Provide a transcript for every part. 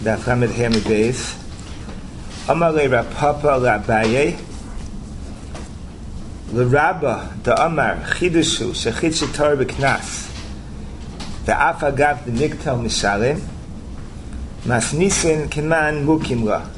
Daf Lamed He Amud Beis. Amar le Rav Papa LaAbaye LeRabba DaAmar Chidushu Shechidushe Torah B'Knas Ve'af Agav B'Migtal Mishalim Masnisin Keman Mukim La.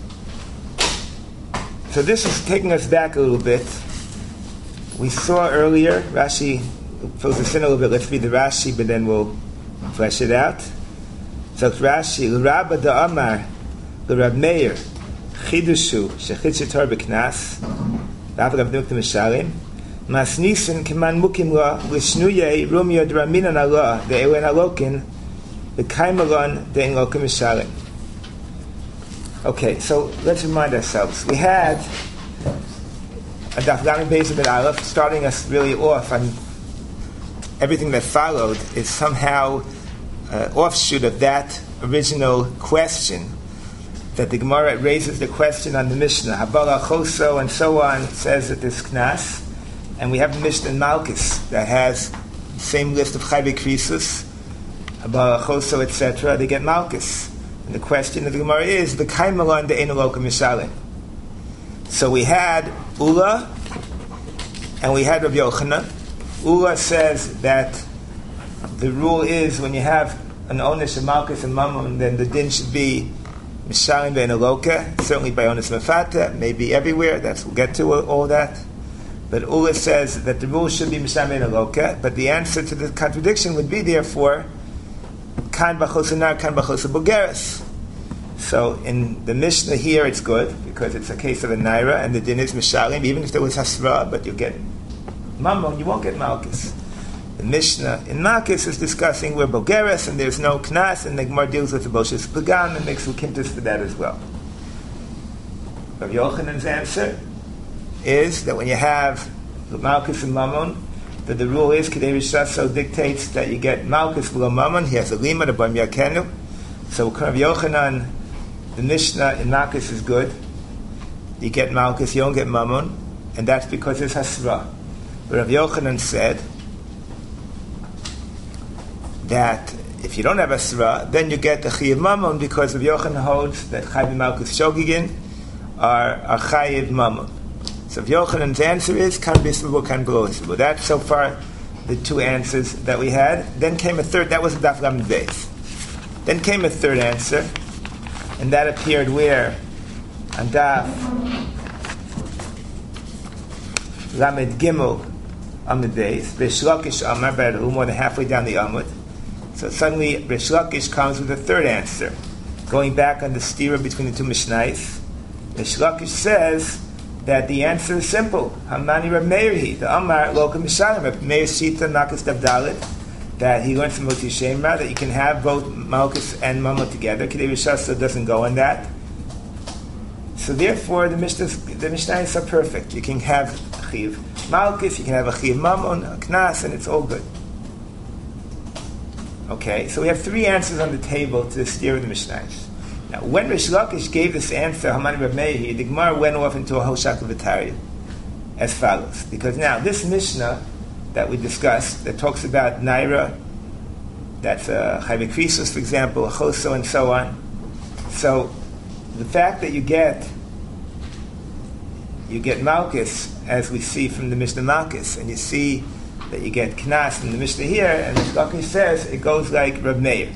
So this is taking us back a little bit. We saw earlier, Rashi fills us in a little bit. Let's read the Rashi, but then we'll flesh it out. So Rashi, L'Rabba DaAmar L'Rab Meir Chidushu Shechidushe Torah B'Knas Ve'af Agav B'Migtal Mishalim Masnisin Keman Mukim La L'Shnuye Rumya D'Raminan Allah De'elen Alokin V'Kaimalon De'en Lokim Mishalim. Okay, so let's remind ourselves. We had a Daf Lamed Beis Amud Aleph starting us really off on everything that followed is somehow offshoot of that original question that the Gemara raises the question on the Mishnah. Habala Choso and so on says that there's Knas, and we have the Mishnah in Malchus that has the same list of Chayvei Krisus, Habala Choso, etc. They get Malchus. And the question of the Gemara is, V'kai Malon de'ein Elokim Mishalim. So we had Ula, and we had Rav Yochanan. Ula says that the rule is when you have an onus of Malchus and Mammon, then the din should be Mishalim ve'ein Eloka, certainly by onus Mefata, maybe everywhere, we'll get to all that. But Ula says that the rule should be Mishalim ve'ein Eloka, but the answer to the contradiction would be, therefore, Kan b'chos anar, kan b'chos bogeres. So in the Mishnah here, it's good because it's a case of a naira, and the din is mishalim. Even if there was hasra, but you get mammon, you won't get malchus. The Mishnah in Malchus is discussing where bogeres and there's no knas, and the Gemara deals with the boshes pagam and makes lukintas for that as well. Rav Yochanan's answer is that when you have malchus and mammon, that the rule is Kedei Rishas so dictates that you get Malchus below Mammon. He has a lima, the Bam Yakenu. So Rav Yochanan, the Mishnah in Malchus is good. You get Malchus, you don't get Mammon, and that's because it's Hasra. But Rav Yochanan said that if you don't have Hasra, then you get the Chayiv Mammon because Rav Yochanan holds that Chayiv Malchus Shogigin are Chayiv Mammon. So Yochanan's answer is kan b'israel, kan below Israel. That's so far the two answers that we had. Then came a third. That was the Daf Lamed Beis. Then came a third answer, and that appeared where on Daf Lamed Gimel Amud Beis. Rish Lakish Amar, but a little more than halfway down the Amud. So suddenly Rish Lakish comes with a third answer, going back on the stira between the two Mishnayos. Rish Lakish says that the answer is simple. Hamani Rav Meirhi, the Amar Loka Mishalim, Rav Meir Shita Nakas Davdalit, that he learns from Moti Shemra that you can have both Malchus and Mammon together. Kedei Rishasa doesn't go on that. So therefore, the Mishnayos are perfect. You can have a Chiv Malchus, you can have a Chiv Mammon, a Knas, and it's all good. Okay, so we have three answers on the table to the steer of the Mishnayos. Now, when Rish Lakish gave this answer, Hamani Rav Meir, the Gemara went off into a whole shaklavataria as follows. Because now, this Mishnah that we discussed, that talks about Naira, that's Chayvei Krisus, for example, a Choso, and so on. So, the fact that you get Malchus, as we see from the Mishnah Malchus, and you see that you get Knas in the Mishnah here, and Rish Lakish says, it goes like Rav Meir.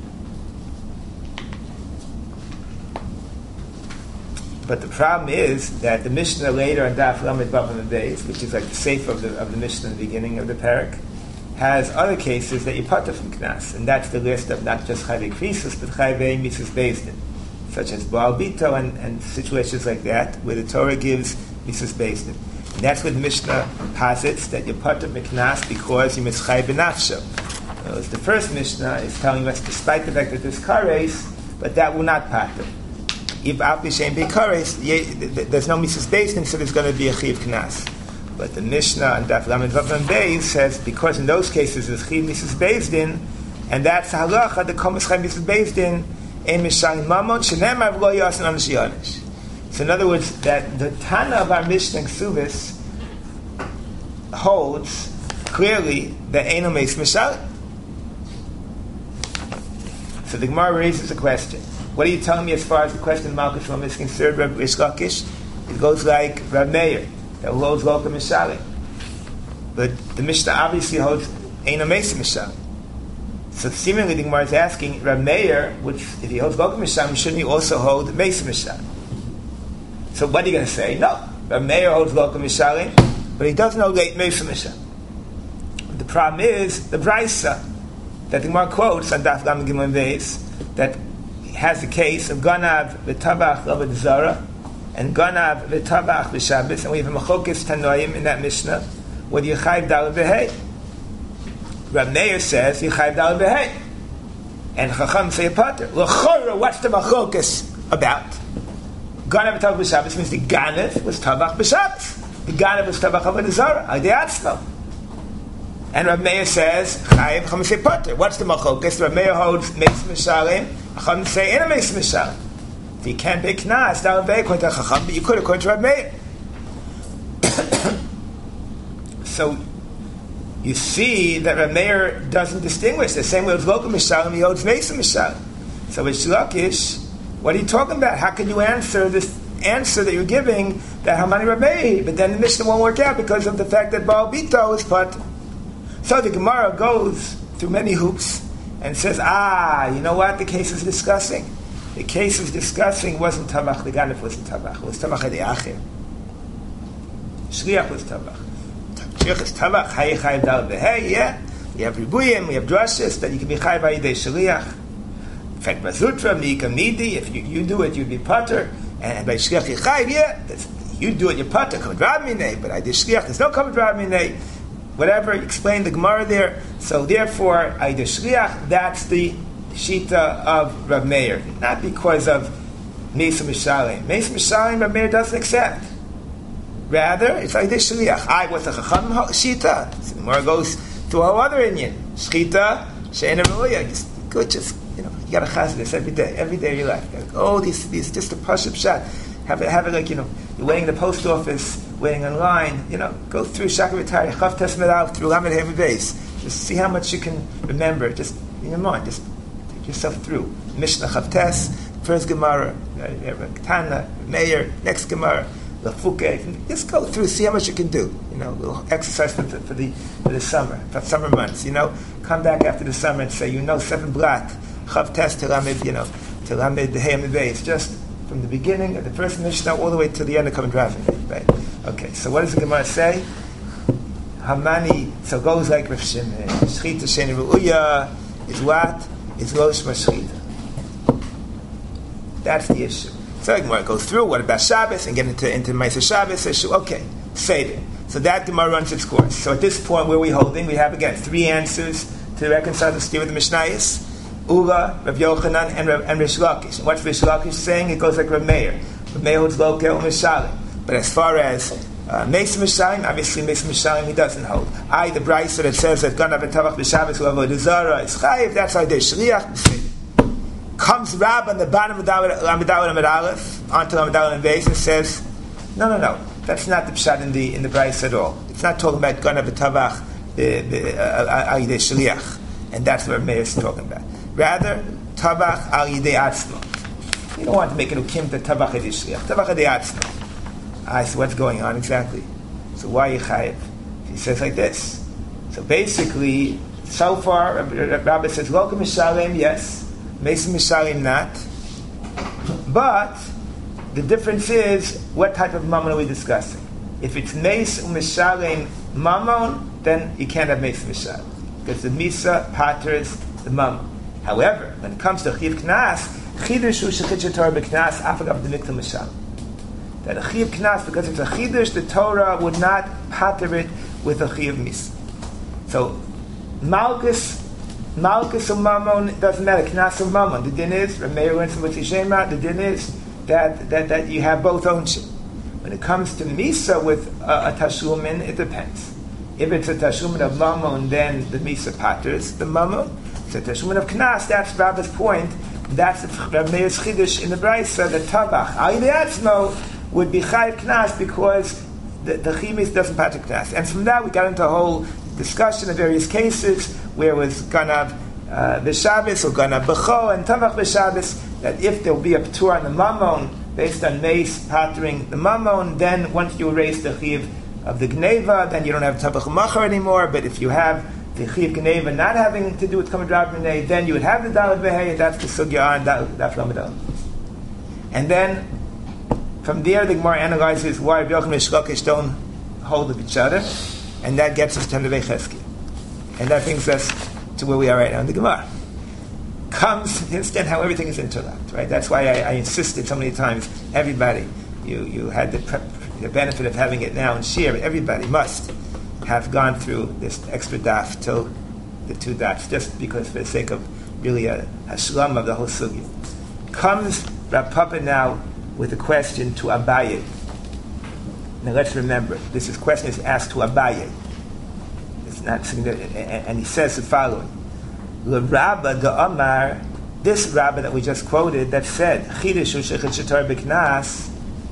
But the problem is that the Mishnah later on Daf Lamed Vav Amud Beis, which is like the sefer of the Mishnah in the beginning of the parak, has other cases that you pata from Knas, and that's the list of not just Chayvei Krisus, but Chayvei Mitzvahs Beis Din, such as Baal Bito and situations like that, where the Torah gives Mitzvahs Beis Din. And that's where the Mishnah posits that you pata from Knas because you mitzchay b'nafsho. The first Mishnah is telling us, despite the fact that there's kares, but that will not pata. If Alpishem Bekares, there's no Mitzvahs Beis Din, so there's going to be a Chiv Knas. But the Mishnah and Daf Lamed Vav Amud Beis says because in those cases there's Chiv Mitzvahs Beis Din, and that's halacha the Kol Mitzvahs Mitzvahs Beis Din Ein Mishalim Mammon Shenemar V'lo Yasin Anish Yanish. So in other words, that the Tana of our Mishnah Ksuvis holds clearly that Ein Omeis Mishalim. So the Gemara raises a question. What are you telling me as far as the question of Malchus Shlomo is concerned, Rav Rish Lakish? It goes like Rav Meir, that holds Loka Mishalim. But the Mishnah obviously holds Eina Mesa Mishalim. So seemingly the Gemara is asking, Rav Meir, which if he holds Loka Mishalim, shouldn't he also hold Mesa Mishalim? So what are you going to say? No, Rav Meir holds Loka Mishalim, but he doesn't hold Mesa Mishalim. The problem is the Brisa that the Gemara quotes on Daf Gam Gimel Beis that has the case of Ganav v'Tabach L'Avodah Zarah and Ganav v'Tabach v'Shabbos, and we have a Machokes Tanoim in that Mishnah where you Chayv Daled B'Hei. Rav Meir says you Chayv Daled B'Hei, and Chacham say a Pater. L'Chora, what's the Machokes about? Ganav v'Tabach v'Shabbos means the Ganav was Tabach b'Shabbos. The Ganav was Tabach Avodah Zarah. Adei Atzmo. And Rav Meir says, Chayiv, Chacham say Pater. What's the Machokes? Rav Meir holds Meis Mishalim, Chacham say Ena Meis Mishalim. If you can't be Knas, that would be according to Chacham, but you could according to Rav Meir. So, you see that Rav Meir doesn't distinguish. The same way with Loka Mishalim, he holds Meis Mishalim. So Rish Lakish, what are you talking about? How can you answer this answer that you're giving that Hamani Rav Meir? But then the Mishnah won't work out because of the fact that Baal Bito is Pater. So the Gemara goes through many hoops and says, you know what the case is discussing? The case is discussing wasn't Tabach, the Ganef wasn't Tabach, it was Tabach Adi Achir. Shliach was Tabach. Shliach is Tabach, Hayi Chayiv Dal B'Hei, yeah. We have Ribuyim, we have Drashis, that you can be Chayiv Ayidei Shliach. In fact, Bazutra, Mi'ika Midi, if you do it, you'd be Pater. And by Shliach Yechayiv, yeah, you do it, you're Pater, Kavod Rav Minei, but I did Shliach, there's no Kavod Rav Minei. Whatever, explain the Gemara there. So therefore, Aida Shliach, that's the Shita of Rav Meir. Not because of Mesa Mishalim. Mesa Mishalim, Rav Meir doesn't accept. Rather, it's Aida Shliach. What's the Chacham Shita? So the Gemara goes to a whole other Inyan. Shita, She'ena Meluya. You got to chaz this every day of your life. These just a push-up shot. Have it like, you're waiting in the post office, waiting online, go through Shakaritari, Chav Testament out, through Lamed Hemi Beis. Just see how much you can remember, just in your mind, just take yourself through. Mishnah Chav Tes, first Gemara, Tana, Meir, next Gemara, Lafuke, just go through, see how much you can do. A little exercise for the summer, for summer months, come back after the summer and say, 7 black, Chav Tes, to Lamed Hemi Beis, just from the beginning of the first Mishnah all the way to the end of Common Drafting. Right? Okay, so what does the Gemara say? Hamani, so it goes like Rav Shimon. Shchita Sheni Ru'uya is what? It's Rosh Mashchita. That's the issue. So the Gemara goes through, what about Shabbos, and get into Ma'aser Shabbos issue. Okay, Seder. So that Gemara runs its course. So at this point, where are we holding? We have, again, 3 answers to reconcile the steer with the Mishnayos. Ula, Rav Yochanan, and Rish Lakish. And what's Rish Lakish saying? It goes like Rav Meir. Rav Meir holds Lokel Mishalim. But as far as Mesa Mishalim, obviously Mesa Mishalim he doesn't hold. The Brisa that says that Ganav v'Tabach b'Shabbos Avodah Zarah is Chayiv, that's how they Shliach. Comes Rab on the bottom of Lamed Aleph, onto Lamed Aleph and Beis, and says, no, that's not the Pshat in the Brisa at all. It's not talking about Ganav v'Tabach Ayidei Shliach. And that's what Meir is talking about. Rather, Tabach al Yidei Atzmo. You don't want to make it ukim to Tabach Yidei Shliach. Tabach Yidei Atzmo. So what's going on exactly? So why Yechayev? He says like this. So basically, so far, Rabbi says, Loka Mishalim, yes. Mesa Mishalim, not. But the difference is, what type of mammon are we discussing? If it's Mesa Mishalim mammon, then you can't have Mesa Mishalim. Because the Misa paters the mammon. However, when it comes to Chiv Knas, Chidush U'Shechit Torah B'Knas Afagav D'Mikta Mishalim. That a Chiv Knas, because it's a Chidush, the Torah would not pater it with a Chiv Misa. So, Malchus or Mammon, doesn't matter, Knas or Mammon. The din is, Rameir went to the din is that you have both ownership. When it comes to Misa with a Tashlumin, it depends. If it's a Tashlumin of Mammon, then the Misa paters the Mammon. If it's a Tashlumin of Knas, that's Rabbi's point. That's Rameir's Chidush in the Brisa, the Tabach. Ayidei Atzmo would be Chayiv Knas because the Chimis doesn't pater Knas. And from that we got into a whole discussion of various cases where it was Ganav b'Shabbos or gana b'cho and tavach b'Shabbos, that if there will be a p'tur on the mammon based on mace pattering the mammon, then once you erase the chiv of the gneva, then you don't have tavach machar anymore. But if you have the chiv gneva not having to do with kamad rab minay, then you would have the dalad behei. That's the sugya on daf lamed. And then from there, the Gemara analyzes why Rabbi Yochanan and Reish Lakish don't hold with each other, and that gets us to Nevei Cheskel. And that brings us to where we are right now in the Gemara. Comes to understand how everything is interlocked, right? That's why I insisted so many times, everybody, you had the benefit of having it now and share it. Everybody must have gone through this extra daf till the two dafs, just because for the sake of really a hashlam of the whole sugya. Comes Rav Papa now with a question to Abaye. Now let's remember, this question is asked to Abaye. It's not significant, and he says the following: Le Rabba de Amar, this Rabba that we just quoted, that said Chidushu shechit shetar b'knas.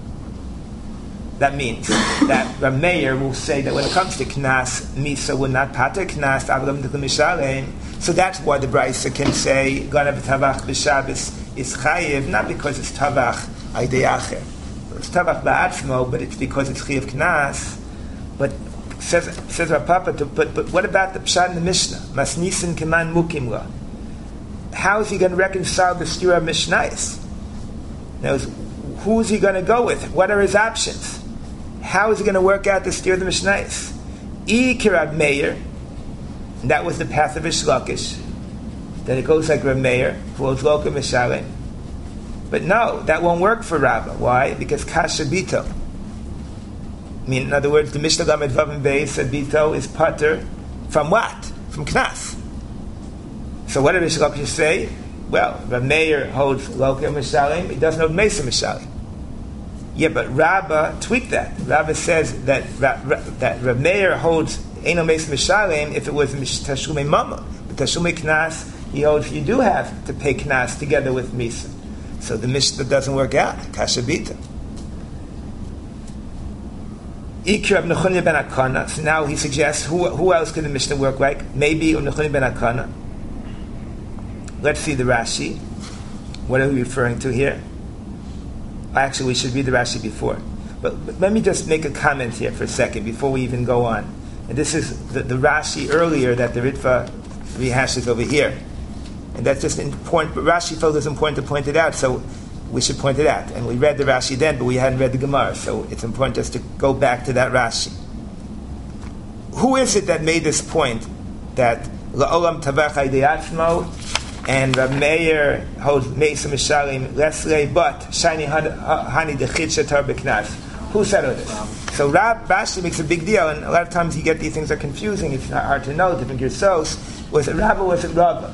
That means that Rav Meir will say that when it comes to knas, Misa will not pater knas avram de mishalem. So that's why the Brisa can say ganav tavach b'Shabbos is chayiv, not because it's tavach aydei acher. It's tavach ba'atzmo, but it's because it's chayiv knas. But says Rav Papa, but what about the pshat in the Mishnah? Masnisin keman mukimla. How is he going to reconcile the stira of Mishnayos? Now, who is he going to go with? What are his options? How is he going to work out the stira of the Mishnayos? Rav Meir, that was the path of Reish Lakish. Then it goes like Rav Meir, who holds loka mishalem. But no, that won't work for Rabbah. Why? Because kasha bito. I mean, in other words, the Mishnah Lamed Vav and Beis said bito is pater from what? From knas. So what did Reish Lakish say? Well, Rav Meir holds loka mishalem. He doesn't hold mesa mishalem. Yeah, but Rabbah tweaked that. Rabbah says that Rav Meir holds Eino Meis Mishalem if it was Tashumei Mama. But Tashumei Knas, he holds you do have to pay Knas together with Misa. So the Mishnah doesn't work out. Kasha Bita. Ikir of Nechunya ben Akana. So now he suggests who else could the Mishnah work like? Maybe Nechunya ben Akana. Let's see the Rashi. What are we referring to here? Actually, we should read the Rashi before. But let me just make a comment here for a second before we even go on. And this is the Rashi earlier that the Ritva rehashes over here. And that's just important. But Rashi felt it was important to point it out, so we should point it out. And we read the Rashi then, but we hadn't read the Gemara, so it's important just to go back to that Rashi. Who is it that made this point that La'olam Tavach Aydei Atzmo and Rav Meir holds Mesa Mishalim Lesley, but Shiny Hani Dechid Shatar B'Knas? Who said all this? So Rashi makes a big deal, and a lot of times you get these things are confusing. It's not hard to know. Different Gersos. Was it Rabbah? Was it Rabbah?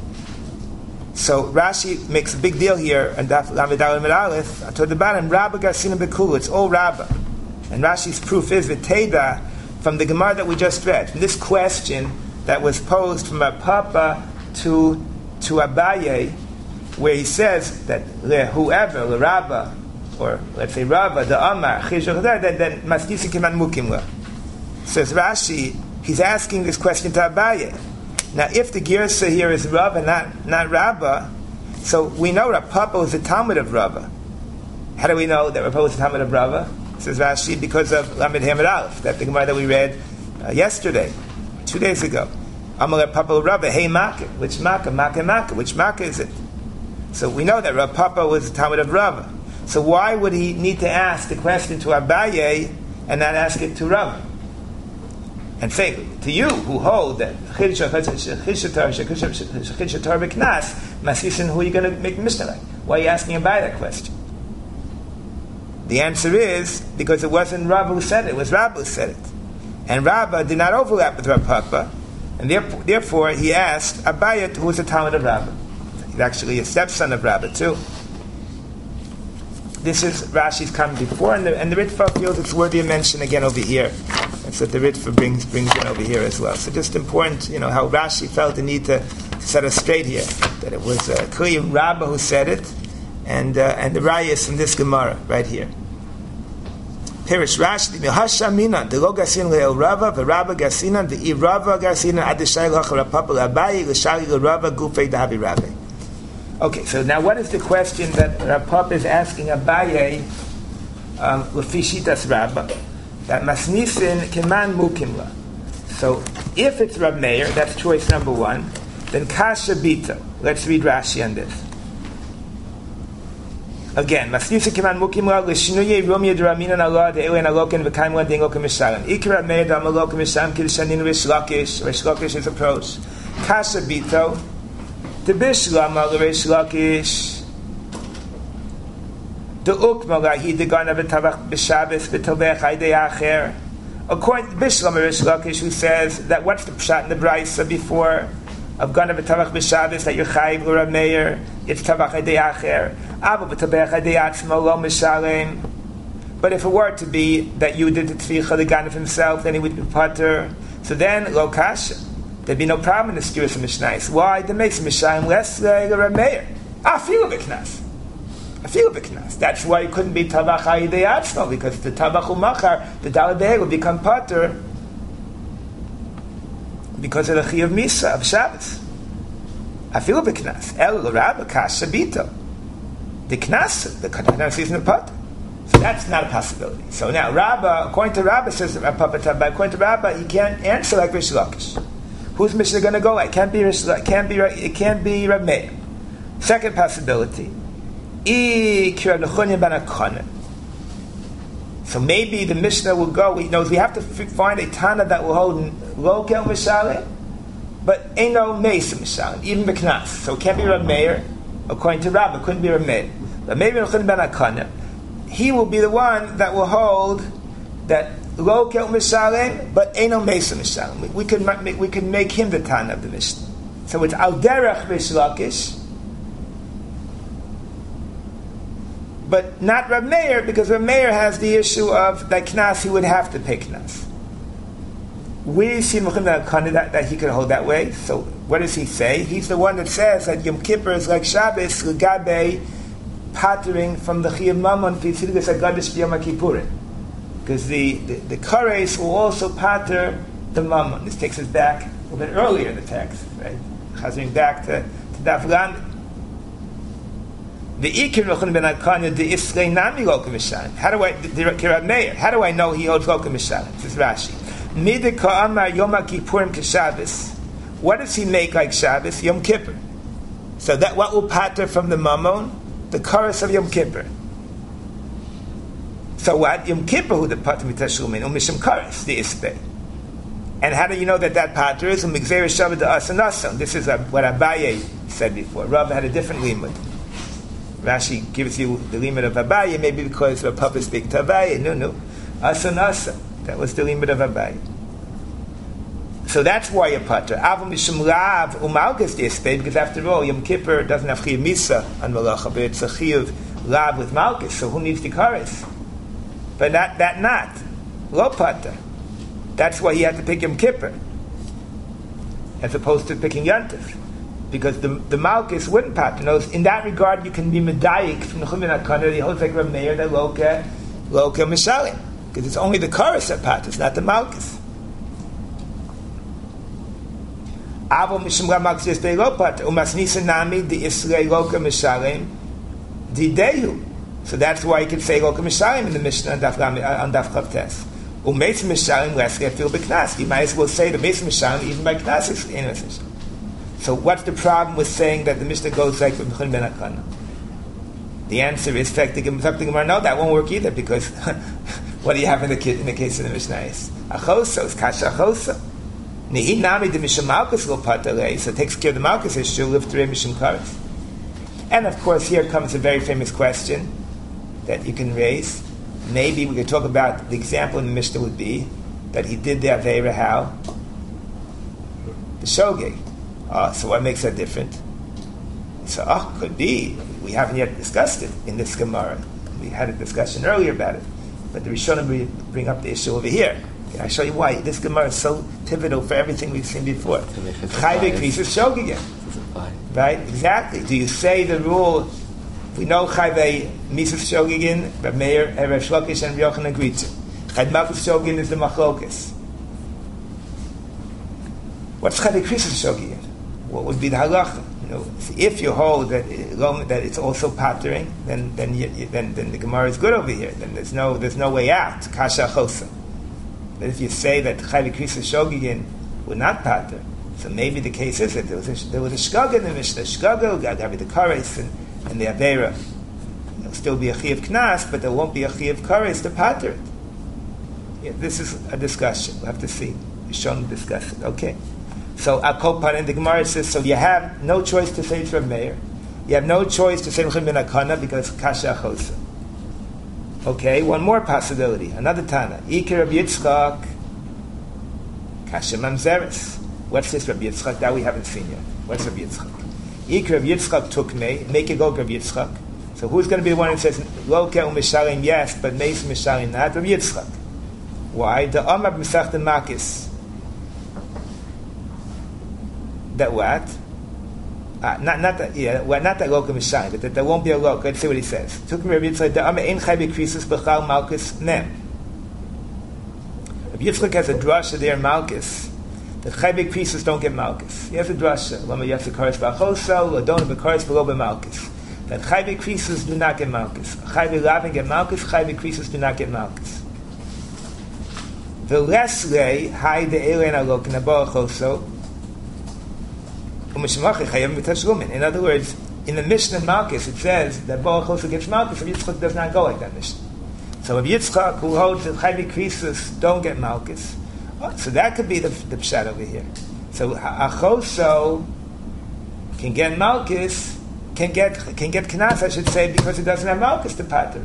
So Rashi makes a big deal here, and Daf Lamed Aleph toward the bottom. Rabbah Garsina Bekulu. It's all Rabbah, and Rashi's proof is V'Teda from the Gemara that we just read. From this question that was posed from a Papa to Abaye, where he says that whoever the Rabbah, or let's say Rabbah, the Amar, then Masnisin Keman Mukimla. Says Rashi, he's asking this question to Abaye. Now, if the Girsa here is Rabbah, not Rabbah, so we know Rav Papa was the Talmud of Rabbah. How do we know that Rav Papa was the Talmud of Rabbah? Says Rashi, because of Lamed Hamid Aleph, that the Gemara that we read yesterday, 2 days ago. Amar Rav Papa Rabbah, hey Makkah, which Makkah, which Makkah is it? So we know that Rav Papa was the Talmud of Rabbah. So why would he need to ask the question to Abaye and not ask it to Rabbah? And say to you who hold that Chidushatar B'Knas, Masisin, who are you going to make the Mishnah like? Why are you asking Abaye that question? The answer is because it wasn't Rabbah who said it; it was Rabbah who said it, and Rabbah did not overlap with Rav Papa, and therefore he asked Abaye, who was a Talmud of Rabbah. He's actually a stepson of Rabbah too. This is Rashi's comment before, and the Ritva feels it's worthy of mention again over here. And so the Ritva brings in over here as well. So just important, how Rashi felt the need to set us straight here, that it was clearly Rabbah who said it, and the Raya is from this Gemara right here. Pirish Rashi, Mihashamina, the Lo Garsinan Le'el Rava, the Rabba Garsinan, the Rava Garsinan, Adishai Lachar Papa Abayi, Lashali Rava, Gufei Dahabi Rabbi. Okay, so now what is the question that Rav is asking Abaye, Lefishitas Rabba, that Masnisin Kiman Mukimla. So if it's Rab Meir, that's choice number one, then Kasha Bita. Let's read Rashi on this. Again, Masnisin Kiman Mukimla, Lishnuye Romya Draminan Allah, the Elen Alokan, Vakaimla, Dingoka Misharan. Ikra Meir, Damaloka Misham, Kirshanin, Rish Lakish is approach. Kasha Bito. The Bishlama, the Rish Lakish. The Ukmala, he the Gana V'Tavach B'Shabbos, V'Tovech Haidei Acher. According to Bishlam Rish Lakish, who says that what's the pshat in the Brisa before of Gana V'Tavach B'Shabbos that you're Chayiv L'Rav Meir, it's Tavach Haidei Acher. Ava V'Tovech Haidei Atzmo Lo Mishalem. But if it were to be that you did the Tzvicha the Ganav himself, then he would be Pater. So then Lo Kasha. There'd be no problem in the Skiris of Mishnais. Why? The makes Mishnayim less L'Rav Meir. I feel a bit knas. That's why it couldn't be Tavach Haidei Atzmo, because the Tavach Umachar, the Dalad would become Pater because of the Chi of Misa, of Shabbos. I feel a bit knas. El Rabba Kasha Bito. The knas, the knas is in the Pater. So that's not a possibility. So now Rabba, according to Rabba, says according to Rabba, you can't answer like Rish Lakish. Who's Mishnah going to go like? It can't be Rab Meir. Second possibility. So maybe the Mishnah will go. We have to find a Tana that will hold Lokel Mishaleh, but ain't no Meis Mishaleh, even Beknas. So it can't be Rab Meir. According to Rabba, it couldn't be Rab Meir. But maybe Nechunya ben Akana, he will be the one that will hold that Lokel Mishaleh, but ain't no Meis Mishaleh. We could make him the Tana of the Mishnah. So it's Al Derech Rish Lakish, but not Rab Meir, because Rab Meir has the issue of that Knas, he would have to pay Knas. We see that he could hold that way. So what does he say? He's the one that says that Yom Kippur is like Shabbos, L'gabe, patering from the Chiyuv Mammon, P'tzilugas HaGadish B'Yom HaKippurim. Because the Kares will also pater the Mammon. This takes us back a little bit earlier in the text, right? Chazing back to Daf Lamed. The Ikir Nechunya ben Akana, the Islay Nami Loka Mishalim. How do I, the Rab Meir, how do I know he holds Loka Mishalim? This is Rashi. Midika Amar Yom HaKippurim K'Shabbos. What does he make like Shabbos? Yom Kippur. So that what will pater from the Mammon? The chorus of Yom Kippur. So what? Yom Kippur who the pater mitashlumin umishim chorus the isbei. And how do you know that pater is umigzei Shabbat the asanasam? This is what Abaye said before. Rav had a different limud. Rashi gives you the limit of Abaye, maybe because Rav Papa speaks to Abaye. No. Asanasa. That was the limit of Abaye. So that's why you're pater. Avam mishum lav umalkas dispay, because after all, Yom Kippur doesn't have chiyuv misa on malacha, but it's a chiyuv lav with malkas. So who needs the kares? But not lo pater. That's why he had to pick Yom Kippur, as opposed to picking Yantif. Because the Malkus wouldn't pater. In that regard, you can be medayik from the Nechunya ben Akana, the holds like Rab Meir, the Loka Mishalim. Because it's only the Karas that paters, not the Malkus. Avo Mishum Rab Malkus Yisbei Lo Pater, Umas Nisa Nami, the Islay Loka Mishalim, the Dehu. So that's why you can say Loka Mishalim in the Mishnah on Daf Chavtes. Umeis Mishalim, lastly, I feel B'Knas. You might as well say the Meis Mishalim, even by Knas, is innocent. So what's the problem with saying that the Mishnah goes like Nechunya ben Akana? The answer is, no, that won't work either, because what do you have in the case of the Mishnah? Achoso, it's kasha achoso. Nihi nami de mishum malkus lo patalei, so it takes care of the malkus issue, live through mishum kares. And of course, here comes a very famous question that you can raise. Maybe we could talk about the example in the Mishnah would be that he did the Aveira how? The shogeg. So what makes that different? So, could be. We haven't yet discussed it in this Gemara. We had a discussion earlier about it. But the Rishonim bring up the issue over here. Okay, I'll show you why. This Gemara is so pivotal for everything we've seen before. Chayvei Kris is shogeg again. Right? Exactly. Do you say the rule We know Chayve Mises Shogigin, Reb Meir, Reb Shlokish, and Reb Yochanan agreed to. Chayve Malkus Shogigin is the Machlokes. What's Chayve Krisus Shogigin? What would be the halacha? If you hold that it's also pattering, then the Gemara is good over here. Then there's no way out. Kasha chosa. But if you say that Chayve Krisus Shogigin would not patter, so maybe the case is that there was a shkaga in the Mishnah. Shkaga got to be the kares and the avera. There'll still be a chi of knas, but there won't be a chi of kares to patter it. Yeah, this is a discussion. We'll have to see. Yishon discuss it. Okay. So Akopan in the Gemara says, so you have no choice to say it's Reb Meir. You have no choice to say Mechim ben Akana because Kasha Chosa. Okay, one more possibility. Another Tana. Iker Reb Yitzchak Kasha Mamzeres. What's this Reb Yitzchak? That we haven't seen yet. What's Reb Yitzchak? Iker Reb Yitzchak took me. Make it go Reb Yitzchak. So who's going to be the one who says Loke u'mishalim yes, but Meis mishalim not? Reb Yitzchak. Why? The Amar b'Mesachta Makis. That what? Not that loka mishalim, but that there won't be a loka. Let's see what he says. Took me Reb Yitzchak. The Amar ein Chayve Krisus b'chal Malkus nem. Reb Yitzchak has a drasha there in Malkus. The Chayve Krisus don't get Malkus. He has a drasha. Lama yatsa kares b'achoso, ladona b'kares below b'Malkus. That Chayve Krisus do not get Malkus. Chayve Lavin get Malkus. Chayve Krisus do not get Malkus. The Lesle hay the Elen alok naboachoso. In other words, in the Mishnah Malkus, it says that Boachosa gets Malkus. Reb Yitzchak does not go like that Mishnah. So Reb Yitzchak, who holds that Chayve Krisus don't get Malkus, so that could be the pshat over here. So Achoso can get Malkus, can get Knas, I should say, because it doesn't have Malkus to pater.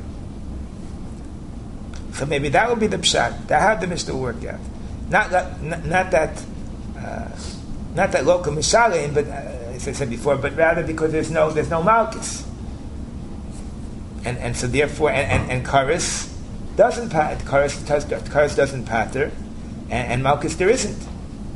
So maybe that would be the pshat. That how the Mishnah work out. Not that local mishalim, but as I said before, but rather because there's no malchus, and so therefore and kares doesn't pater. Kares doesn't pater, and malchus there isn't.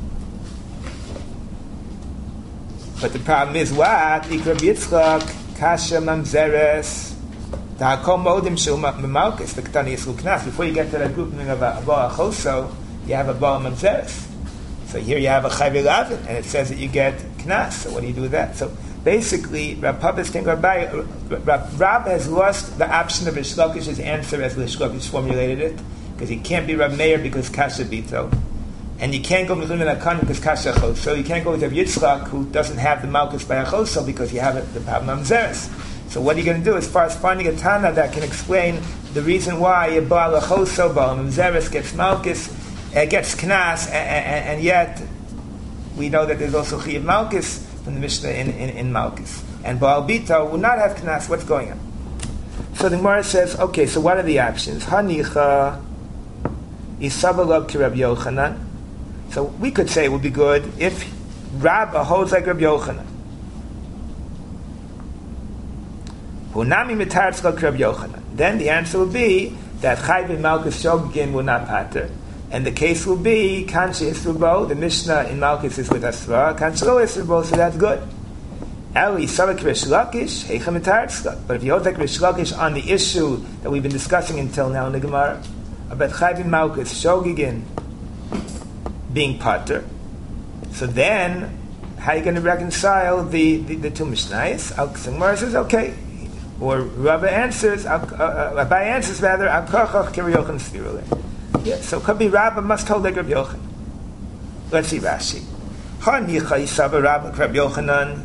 But the problem is what Ikra Yitzchak Kasha Mamzeres Ta'akom Modim Shulma Malchus the Ketani Yisru Knas. Before you get to that grouping of a Baal Choso, you have a Baal Mamzeres. So here you have a Chayve Lavin, and it says that you get Knas. So what do you do with that? So basically, Rav has lost the option of Rish Lakish's answer as Rish Lakish formulated it, because he can't be Rav Meir because Kasha Bito, and you can't go with Mechim ben Akana because Kasha Chos. So you can't go with Rav Yitzchak who doesn't have the Malchus by Achoso because you have the Pab Mamzeres. So what are you going to do as far as finding a Tana that can explain the reason why a Baal Achoso, Baal Mamzeres gets Malchus, gets Knas, and yet we know that there's also Chiyav Malchus from the Mishnah in Malchus. And Baal Bito will not have Knas. What's going on? So the Gemara says, okay, so what are the options? Hanicha Isabalab ki Rabbi Yochanan. So we could say it would be good if Rabbah holds like Rabbi Yochanan. Hunami mitarz like Rabbi Yochanan. Then the answer would be that Chayve Malchus Shogigin will not pater. And the case will be Kanshi Isrubo, the Mishnah in Malchus is with Asra, Kanshi Lo Isrubo, so that's good. Eli Savak Rish Lakish, Heicha Mitarz. But if you hold like Rish Lakish on the issue that we've been discussing until now in the Gemara, about Chayve Malchus Shogigin being pater, so then how are you going to reconcile the two Mishnayos? The Gemara says, okay. Or Rabbi answers, Rabbi answers rather, Al-Kochach Kiri Yochanan Svirule. Yeah, so it could be Rabbi must hold like Rabbi Yochanan. Let's see Rashi. Hanicha Yisaba Rabbi Rabbi Yochanan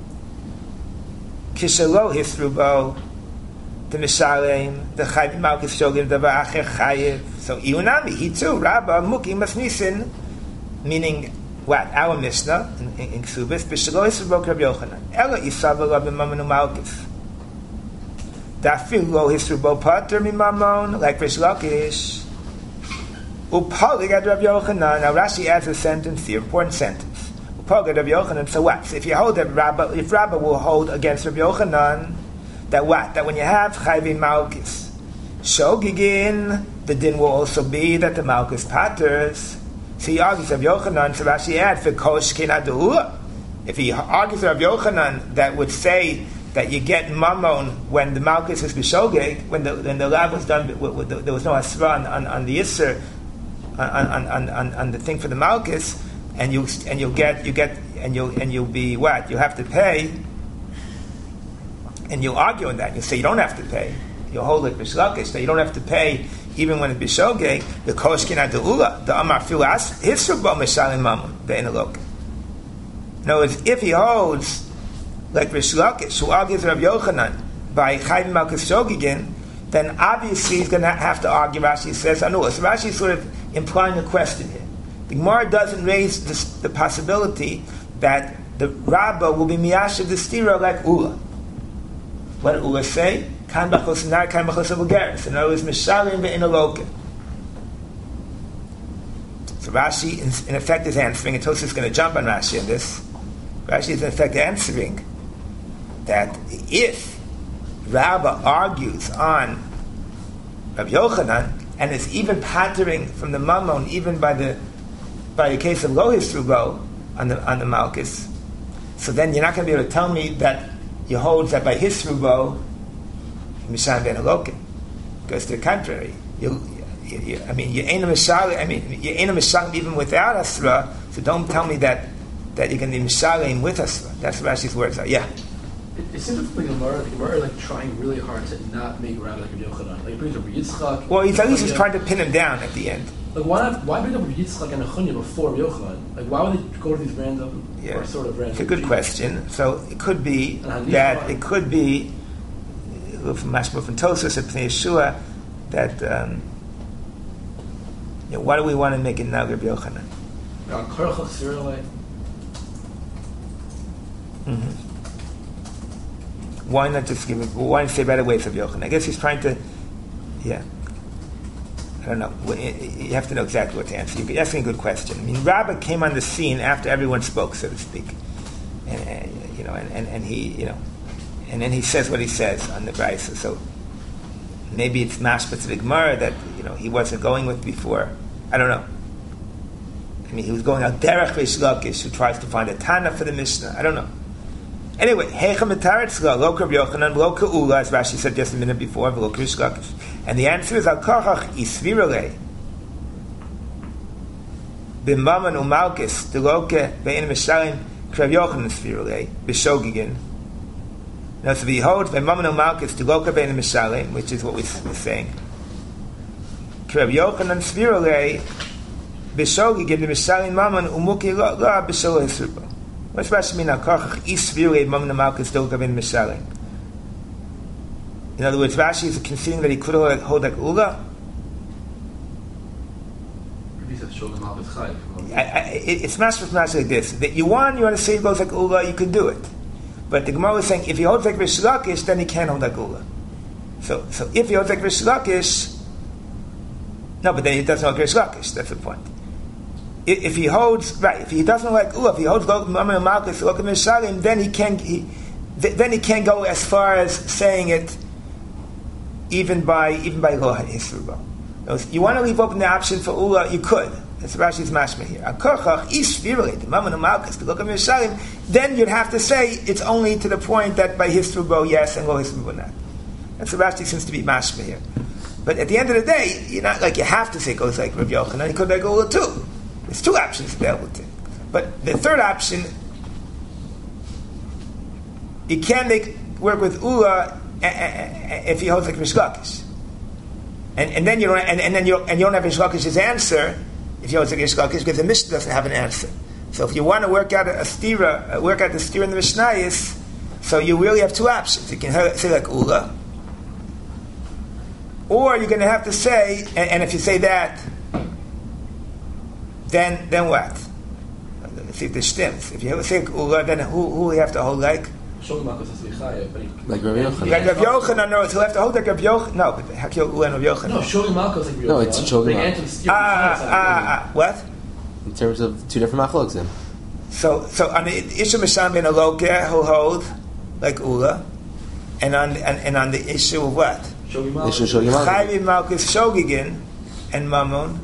Kishalo Hisrubo the Mishalem the Chayv Malchus Shogin the Va'acher Chayev. So Iunami, he too, Rabbi Muki Masnisin, meaning what? Our Mishnah in Ksubis, Bishalo Hisrubo Rabbi Yochanan. Ela Yisaba Rabbi Mamanu Malchus. Dafilo Hisrubo Pater Mimamon, like Rish Lakish. Upalig ad Rabbi Yochanan. Now Rashi adds a sentence here, important sentence. Upalig ad Rabbi Yochanan. So what? So if you hold that if Rabbi will hold against Rabbi Yochanan, that what? That when you have Chayve Malchus Shogigin, the din will also be that the Malchus paters. So he argues Rabbi Yochanan. So Rashi adds for Kosh Kinadu. If he argues Rabbi Yochanan that would say that you get Mammon when the Malchus is B'Shogeg, when the lab was done, there was no Asra on the Isser, on the thing for the Malchus, and you'll be what? You have to pay, and you'll argue on that. You'll say you don't have to pay. You'll hold it B'Shlakish, that you don't have to pay even when it's B'Shogeg, the Koshkin Ula, the Amar Filas, Hisrubah Meshalim Mammon, the Enelok. In other words, if he holds like Rish Lakish, who argues Rav Yochanan by Chayv Malchus Shogigin, then obviously he's going to have to argue. Rashi says, Anula. So Rashi is sort of implying a question here. The Gemara doesn't raise the possibility that the Rabbah will be Miyashav the Stira like Ula. What did Ula say? Kan b'chos nar, kan b'chos avugeres. In other words, Mishalim ve'inalokim. So Rashi, in effect, is answering, and Tosfos is going to jump on Rashi on this. Rashi is in effect answering that if Rabbah argues on Rav Yochanan and is even pattering from the Mammon, even by the case of Lo Hisrubo on the Malchus, so then you're not going to be able to tell me that you hold that by Hisrubo Mishan ben Halokim, because to the contrary, you ain't a Mishalim even without Asra. So don't tell me that you're going to be Mishalim with Asra. That's what Rashi's words are. Yeah. It seems like the Gemara like trying really hard to not make Rav like Rav Yochanan. Like it brings up Yitzchak. Well, he's at least trying to pin him down at the end. Like why bring up Yitzchak and Achunya before Rav Yochanan? Like why would they go to these random or sort of random? It's a good question. So it could be that it could be from Mashma from Tosfos at Pnei Yeshua that why do we want to make it now Rav Yochanan? Why not just give it? Why not say better ways of Yochanan? I guess he's trying to, I don't know. You have to know exactly what to answer. You're asking a good question. I mean, Rabbah came on the scene after everyone spoke, so to speak, and he, and then he says what he says on the Brisa. So maybe it's mashpatz v'gmar that he wasn't going with before. I don't know. I mean, he was going out derech Rish Lakish, who tries to find a Tana for the Mishnah. I don't know. Anyway, Heicha Metaretzla, Lo Rav Yochanan, Lo Ka'ula, as Rashi said just a minute before, Lo Rish Lakish. And the answer is Al Kochach Isvirale B'Maman Umalkis Deloke Be'in Mishalim Rav Yochanan Isvirale B'Shogigin. Now, so behold, B'Maman Umalkis Deloke Be'in Mishalim, which is what we're saying. Rav Yochanan Isvirale B'Shogigin B'Mishalim Maman Umuki La B'Shol Hisruba. What's Rashi mean? In other words, Rashi is conceding that he could hold like Ula. It's not like this. That you want to say he goes like Ula, you can do it. But the Gemara is saying if he holds like Rish Lakish, then he can't hold like Ula. So if he holds like Rish Lakish, no, but then he doesn't hold Rish Lakish. That's the point. If he holds if he doesn't like if he holds Mammon and Malchus, then he can't go as far as saying it even by Lo Hisruba. You want to leave open the option for Ula, you could. That's Rashi's mashma here. Then you'd have to say it's only to the point that by Hisruba yes and Lo Hisruba not. That's what Rashi seems to be mashma here. But at the end of the day, you're not like you have to say it goes like Rav Yochanan. He could like Ula too. There's two options available to him. But the third option, you can't work with Ula if he holds like Rish Lakish. And then you don't have Rish Lakish's answer if he holds like Rish Lakish, because the Mishnah doesn't have an answer. So if you want to work out the stira in the Mishnayos, so you really have two options. You can say like Ula, or you're going to have to say, and if you say that, then what? Let's see if this stems. If you say Ula, then who will you have to hold like? Like Rav Yochanan. Like Rav Yochanan, no, he'll have to hold like Rav Yochanan. No, but Hakil Ula and Rav Yochanan. No, Shogim Malchus like Rav Yochanan. No, it's Shogim Malchus. What? In terms of two different machloks then. So on the issue of Misham ben Aloke, he'll hold like Ula, and on the issue of what? Shogim Malchus. Chayv Malchus Shogigin and Mammon.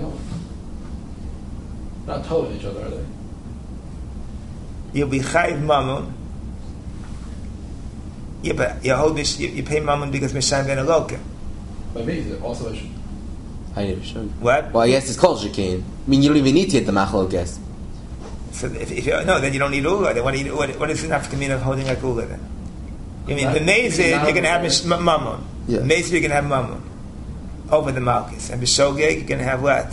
Not totally each other, are they? You'll be Chayv Mammon. Yeah, but you pay mammon because Mishayim ben Elokim. By me, also I should. What? Well, I guess it's called Shekhin. I mean, you don't even need to hit the machlokes. So if you no, then you don't need Ula. Then what is the nafkamina of holding like Ula then? I mean, the Mezid, you're going to have mammon. Yes. Mezid, you're going to have mammon over the Malchus. And B'Shogeg, you're going to have what?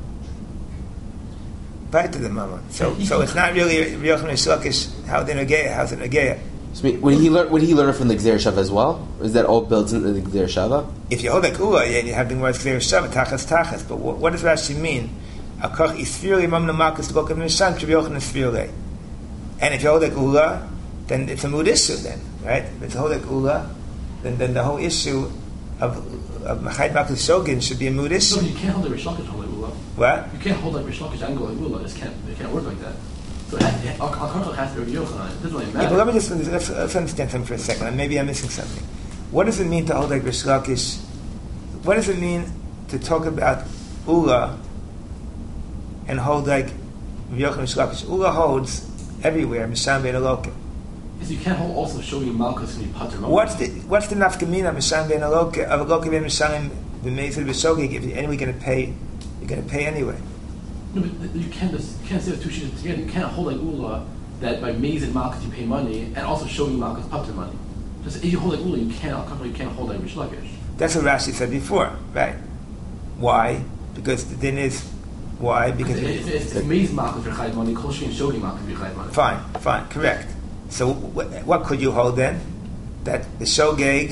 Back to the mammon. So it's not really Yochanan Shlakish, how the Nageya, how's it Nageya? So would he learn from the Gzer Shava as well? Or is that all built into the Gzer Shava? If you hold like Ula, yeah, you have the words Gzer Shava, Tachas. But what does Rashi mean? Akach Isfiri Mamna Malchus to Gokav Nishan, Shav Yochanan Isfiri. And if you hold like Ula, then it's a mood issue then, right? If it's a whole like Ula, then the whole issue of Machayt Malchus Shogin should be a mood issue. No, you can't hold like Rish Lakish hold like Ula. What? You can't hold like Rish Lakish and go like Ula. It can't work like that. So Al-Karchach has to be Yochanan. It doesn't really matter. Yeah, but let me just let's understand something for a second. And maybe I'm missing something. What does it mean to hold like Rish Lakish? What does it mean to talk about Ula and hold like Yochanan Rish Lakish? Ula holds everywhere, Misham ben Elokim. Yes, you can't hold also showing Malchus and Pater. What's the nafkamina Misham ben Elokim of Elokim ben Misham ben Meizid b'Shogeg? If you're anyway going to pay, you're going to pay anyway. No, but you can't say the two sheets together. You can't hold like Ula that by Maze and Malchus you pay money and also showing Malchus Pater money. Just if you hold like Ula, you can't hold like Rish Lakish. That's what Rashi said before, right? Why? Because the din is why? Because it's Maze Malchus for Chayv money, Kol Shein showing Malchus for Chayv money. Fine, correct. So what could you hold then? That the Shogeg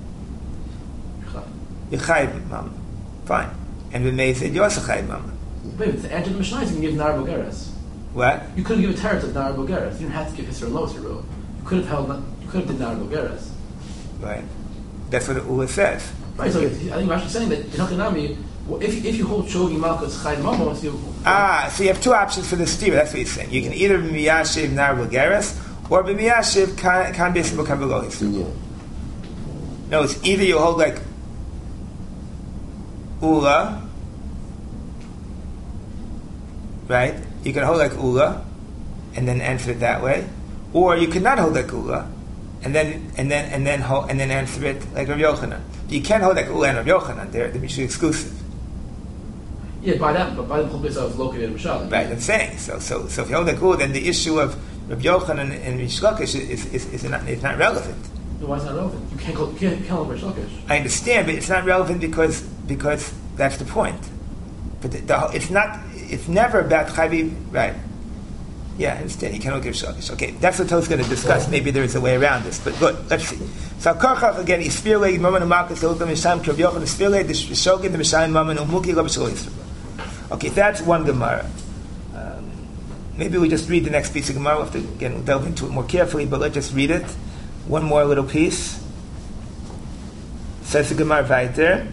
you Chayv mama, fine, and with Meizid you also Chayv mama. Wait, it's the answer to the Mishnah. You can give Nar Bogeres. What? You couldn't give a teretz of Nar Bogeres. You didn't have to give Hisser and Loser rule. You could have did Nar Bogeres. Right. That's what the Ula says. Right. So I think Rashi's saying that in Hakanami, if you hold Shogi Malchus Chayv Mamos, you. So you have two options for the stira. That's what he's saying. You can either be miyashiv Nar Bogeres or be miyashiv kan b'yisrael kan b'lois. No, it's either you hold like Ula. Right? You can hold like Ula and then answer it that way. Or you could not hold like Ula and then answer it like Rav Yochanan. You can't hold like Ula and Rav Yochanan. They're mutually exclusive. Yeah, by the whole place of located in Mishal. Right, I'm saying. So if you hold like Ula, then the issue of Rav Yochanan and Rish Lakish is not relevant. No, why is it not relevant? You can't hold Rish Lakish. I understand, but it's not relevant because that's the point. But it's never about Chayvi, right? Yeah, I understand. You cannot give Shakish. Okay, that's what To's going to discuss. Maybe there is a way around this, but good. Let's see. So Karchach again, Isfirle, Maman Umakas, the Ultam Misham, Krav Yochanan, Isfirle, the Shogin, the Misham, Maman Umuki, Rav Shlois. Okay, that's one Gemara. Maybe we just read the next piece of Gemara. We'll have to again delve into it more carefully, but let's just read it. One more little piece. Says the Gemara weiter.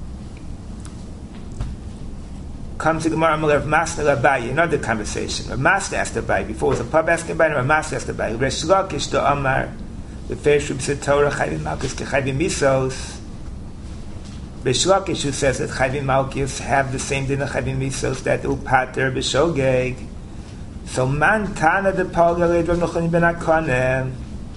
Comes to Gemara Rav Masna Abaye, another conversation. Rav Masna asked Abaye, before it was a pub asking Abaye, Rav Masna asked Abaye, Resh Lakish to Amar, the first Reb Torah, Chayvim Malchus, Chayvim Misos. Resh Lakish, who says that Chayvim Malchus have the same din of Chayvim Misos, that Upater B'Shogeg. So Man Tana de Paul Galed Rav Nochani ben Akanem.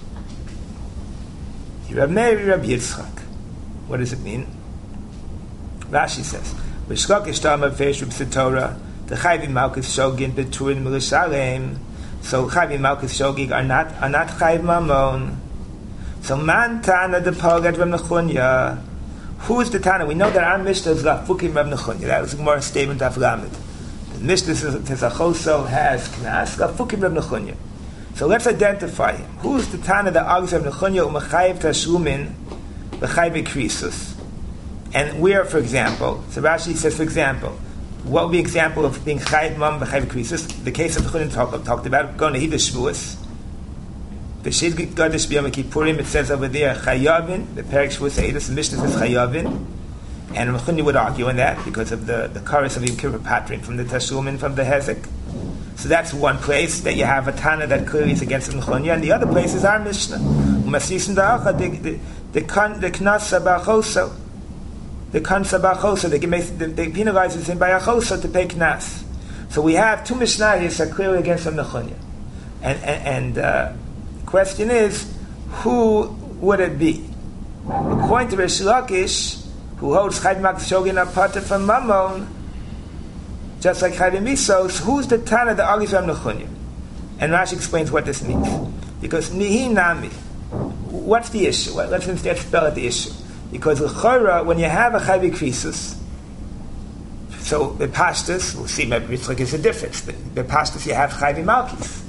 Rav Meir, Rav Yitzchak. What does it mean? Rashi says, Rish Lakish Tama Fesh Reb Torah, the Chayvim Malchus Shogin Beturin Milishalem. So Chayvim Malchus Shogig are not Chayv Mamon. So Man Tana de Paul Galed Rav Nochanya. Who is the Tana? We know that our Mishnah is Lafukim Rav Nochanya. That was more a statement of Lamed. The Mishnah Tezachoso has Knas Lafukim Rav Nochanya. So let's identify him. Who is the Tana that argues Rav Nochanya U'Mechayev Tashlumin B'Chayv Krisus? And where, for example, so Rashi says, for example, what would be an example of being Chayv Mam B'Chayv Krisus? The case of Nechunya talked about, going to Hidash Shvuos. The Shid Gadash B'Yom Kippurim, it says over there, Chayavin, the Perek Shvuos Eidos, the Mishnah says Chayavin. And Nechunya would argue on that because of the chorus of Yom Kippur Patrin from the Tashlumin, from the Hezek. So that's one place that you have a Tana that clearly is against Nechunya, and the other place is our Mishnah. Umasisim Da'acha, the Knas Sabachoso. The Kansa Bachosa, they penalize him by Achosa to pay Knas. So we have two Mishnayos that are clearly against the Nechunya. And the question is, who would it be? According to Rish Lakish, who holds Chayv Malkus Shogin Apata from Mammon, just like Chayv Misos, who's the Tana the argues from Nechunya? And Rashi explains what this means. Because Nihi Nami, what's the issue? Let's instead spell out the issue. Because L'chora, when you have a Chayv Krisus, so the Pashtus, we'll see maybe Yitzchak is a difference, but the Pashtus you have Chayv Malkus.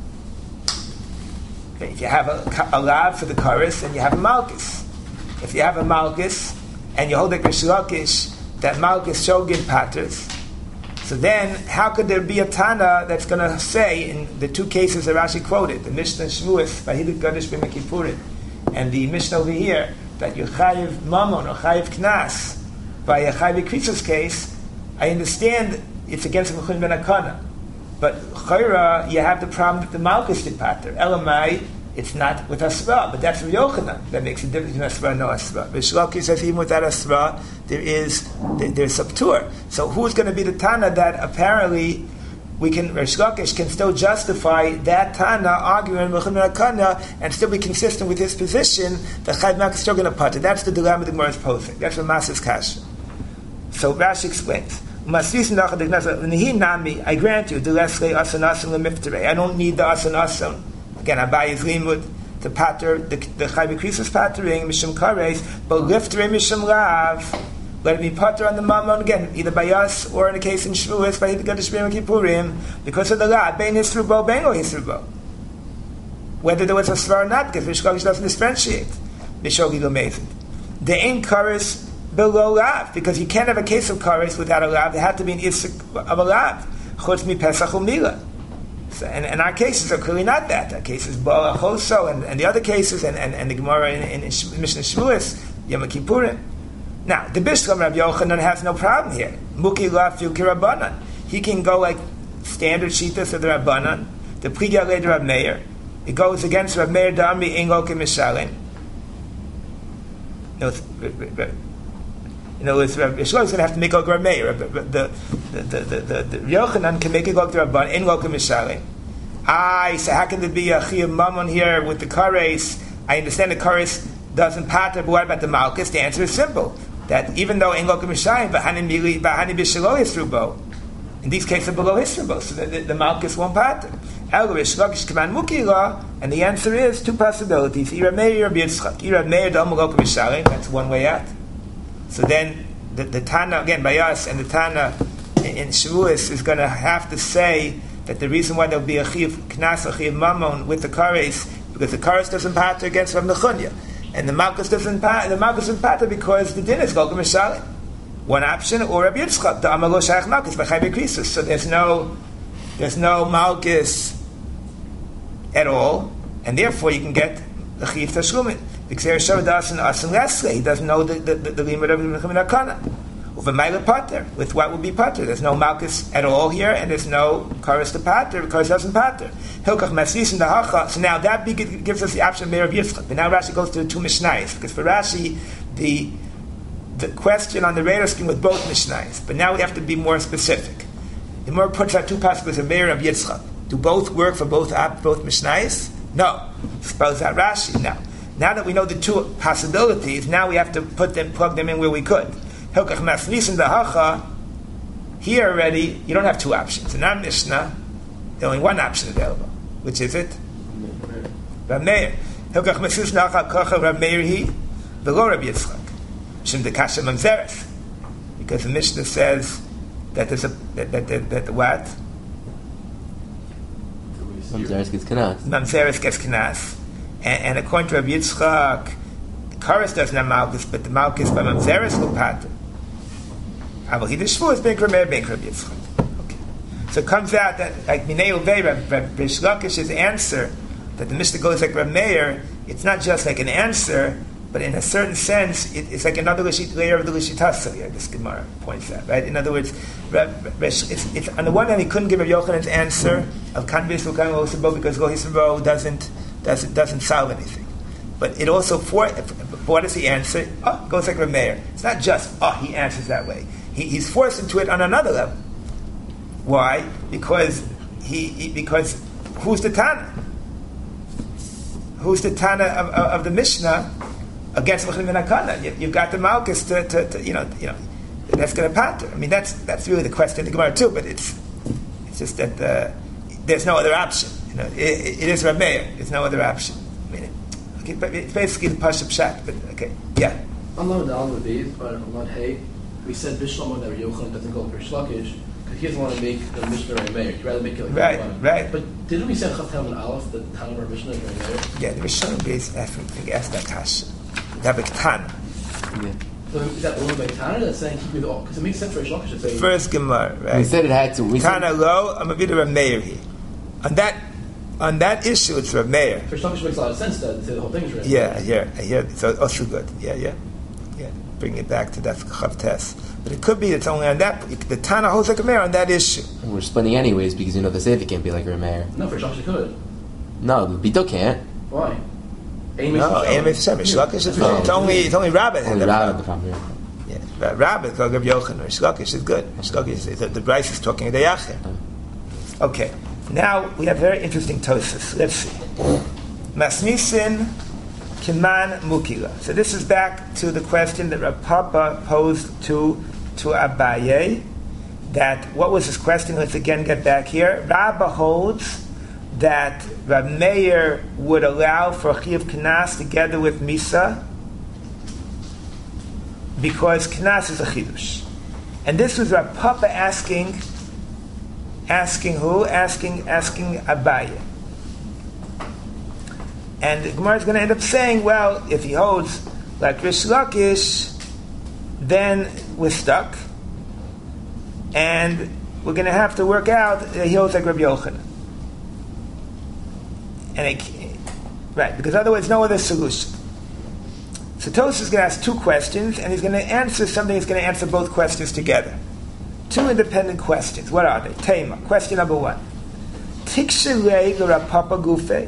Okay, if you have a Lav for the Chorus, and you have a Malkus. If you have a Malkus, and you hold like Rish Lakish, that Malkus Shogin Paters, so then, how could there be a Tana that's going to say, in the two cases that Rashi quoted, the Mishnah Shmuas, Vahidut Gadesh B'Mekipurim, and the Mishnah over here, that you Chayiv Mammon or Chayiv Knas, by a Chayiv Krisus case, I understand it's against the Mechun Ben Akana. But Chayra, you have the problem that the Malkus did Pater. Elamai, it's not with Asra, but that's Rav Yochanan. That makes a difference between Asra and no Asra. Rish Lakish says even without Asra, there's Subtur. So who's going to be the Tana that apparently Rish Lakish can still justify that Tana arguing Mechun Ben Akana and still be consistent with his position that Chayv Malkus still going to Pater. That's the dilemma the Gemara is posing. That's what Masas Kasha. So Rashi explains. I grant you, I don't need the asan asan. Again, Abayi's limud, the pater, the Chayv Krisus patering, Mishum Kares, but liftere Mishum Rav. Let it be pater on the Mammon again, either by us or in the case in Shavuos, by the Gadesh B'Mekipurim, because of the Rav, Bein Hisrubo, Bein Lo Hisrubo. Whether there was a svar or not, because Rish Lakish doesn't differentiate. Mishogi L'Mezid. The Ein Kares below Rav, because you can't have a case of Kares without a Rav. There had to be an Isuk of a Rav. Chutz mi Pesach u'Mila. So, and our cases are clearly not that. Our cases Ba'al Choso and the other cases and the Gemara in Mishnah Shavuos, Yom Kippurim. Now, the Bishlam Rav Yochanan has no problem here. Muki Lafiu Kirabanan. He can go like standard Shitas of the Rabbanan, the Prigya Led Rav Meir. It goes against Rav Meir Dami Ingokim Mishalim. In other words, Rav Yishua is going to have to make a Rav Meir. The Yochanan can make a go to Rabban in Lokim Mishalim. So how can there be a Chiyuv Mammon here with the Kares? I understand the Kares doesn't pater, but what about the Malkus? The answer is simple. That even though in Lokim Mishalim, Bahani Bishalo Hisrubo, in these cases below Hisrubo, so the Malkus won't pater. And the answer is two possibilities. Irav Meir or Yitzchak. Irav Meir Dom Lokim Mishalim, that's one way out. So then the Tana, again, by us, and the Tana in Shavuos is going to have to say that the reason why there'll be a Chiv Knas, a Chiv Mammon with the Kares, because the Kares doesn't pater against Rav Nechunya. And the Malkus doesn't pater because the din is Golgam Mishalim. One option, or Rabbi Yitzchak, the Amalo Shaykh Malkus, by Chayv Krisus. So there's no Malkus at all, and therefore you can get the Chiv Tashlumin. He doesn't know the limit of Mechun Akana. With what would be pater? There's no Malkus at all here, and there's no Kares to pater because it doesn't pater. So now that gives us the option of Meir of Yitzchak. But now Rashi goes to the two Mishnayos, because for Rashi the question on the radar screen was both Mishnayos. But now we have to be more specific. The more puts out two possibilities of Meir of Yitzchak. Do both work for both Mishnayos? No. Spells out Rashi now. Now that we know the two possibilities, now we have to plug them in where we could. Hilkach Masnisin Dahacha, here already, you don't have two options. In our Mishnah, there's only one option available. Which is it? Rav Meir. Hilkach Masnisin Dahacha Kocha Rav Meir Hi, V'lo Rav Yitzchak. Shem Dekasha Mamzeres. Because the Mishnah says that there's that what? Mamzeres gets Knas. Mamzeres gets Knas. And according to Rabbi Yitzchak, the Kares doesn't have Malkus, but the Malkus by Mamzeres will pater. But he Shvuos ben Kramer ben Rabbi Yitzchak. Okay. So it comes out that like Minei Uvei, Rish Lakish's answer that the Mishnah goes like Rav Meir, it's not just like an answer, but in a certain sense, it's like another layer of the Lishitasa. Yeah, this Gemara points out, right? In other words, it's on the one hand he couldn't give a Yochanan's answer of Kanvis Lukan Osabo because Lo Hisabo doesn't solve anything. But it also, what is the answer? Oh, it goes like Rav Meir. It's not just, he answers that way. He's forced into it on another level. Why? Because who's the Tana? who's the Tana of the Mishnah against Mechlim and Hakana? You've got the Malkus to that's going to pater. I mean, that's really the question in the Gemara too. But it's just that there's no other option. It is Rav Meir. There's no other option. I mean, but it's basically the Pashup Pshat. But okay, yeah. Unload the Alma Bees, but unload Hay. We said Bishlam that Yochanan doesn't go for Shlokish because he doesn't want to make the Mishnah Rav Meir. He'd rather make it like right. But didn't we say Chatam and Aleph the Tana of our Mishnah is Rav Meir? Yeah, the Rishon Beis I think asked that kasha. That big Tana. Yeah. So is that only by Tana that's saying keep it all? Because it makes sense for Shlokish to say. First Gemara, right? We said it had to. Tana lo, I'm a bit of Rav Meir here. On that issue, it's Rav Meir. For Shlokish makes a lot of sense to say the whole thing's Rav Meir. Yeah. So also good. Yeah. Bring it back to that Chavtes. But it could be it's only on that. The Tana holds like a Meir on that issue. We're splitting anyways because the Sefer can't be like Rav Meir. No, for Shlokish it could. No, the Bito can't. Why? No, Shlokish is it's only Rabbit. Only Rabbit the problem. Yeah, Rabbit go Rav Yochanan. Shlokish is good. Shlokish is the Bryce is talking the Yachir. Okay, now we have very interesting Tosas. Let's see. Masnisin Kiman Mukila. So this is back to the question that Rav Papa posed to Abaye. That what was his question? Let's again get back here. Rabba holds that Rav Meir would allow for Chiyuv Knas together with Misa because Knas is a Chidush. And this was Rav Papa asking who? Asking Abaye. And the Gemara is going to end up saying, well, if he holds like Rish Lakish, then we're stuck. And we're going to have to work out that he holds like Rabbi Yochanan. Right, because otherwise no other solution. So Tosfos is going to ask two questions, and he's going to answer something that's going to answer both questions together. Two independent questions. What are they? Tema. Question number one. Tikshirei Rav Papa Gufe.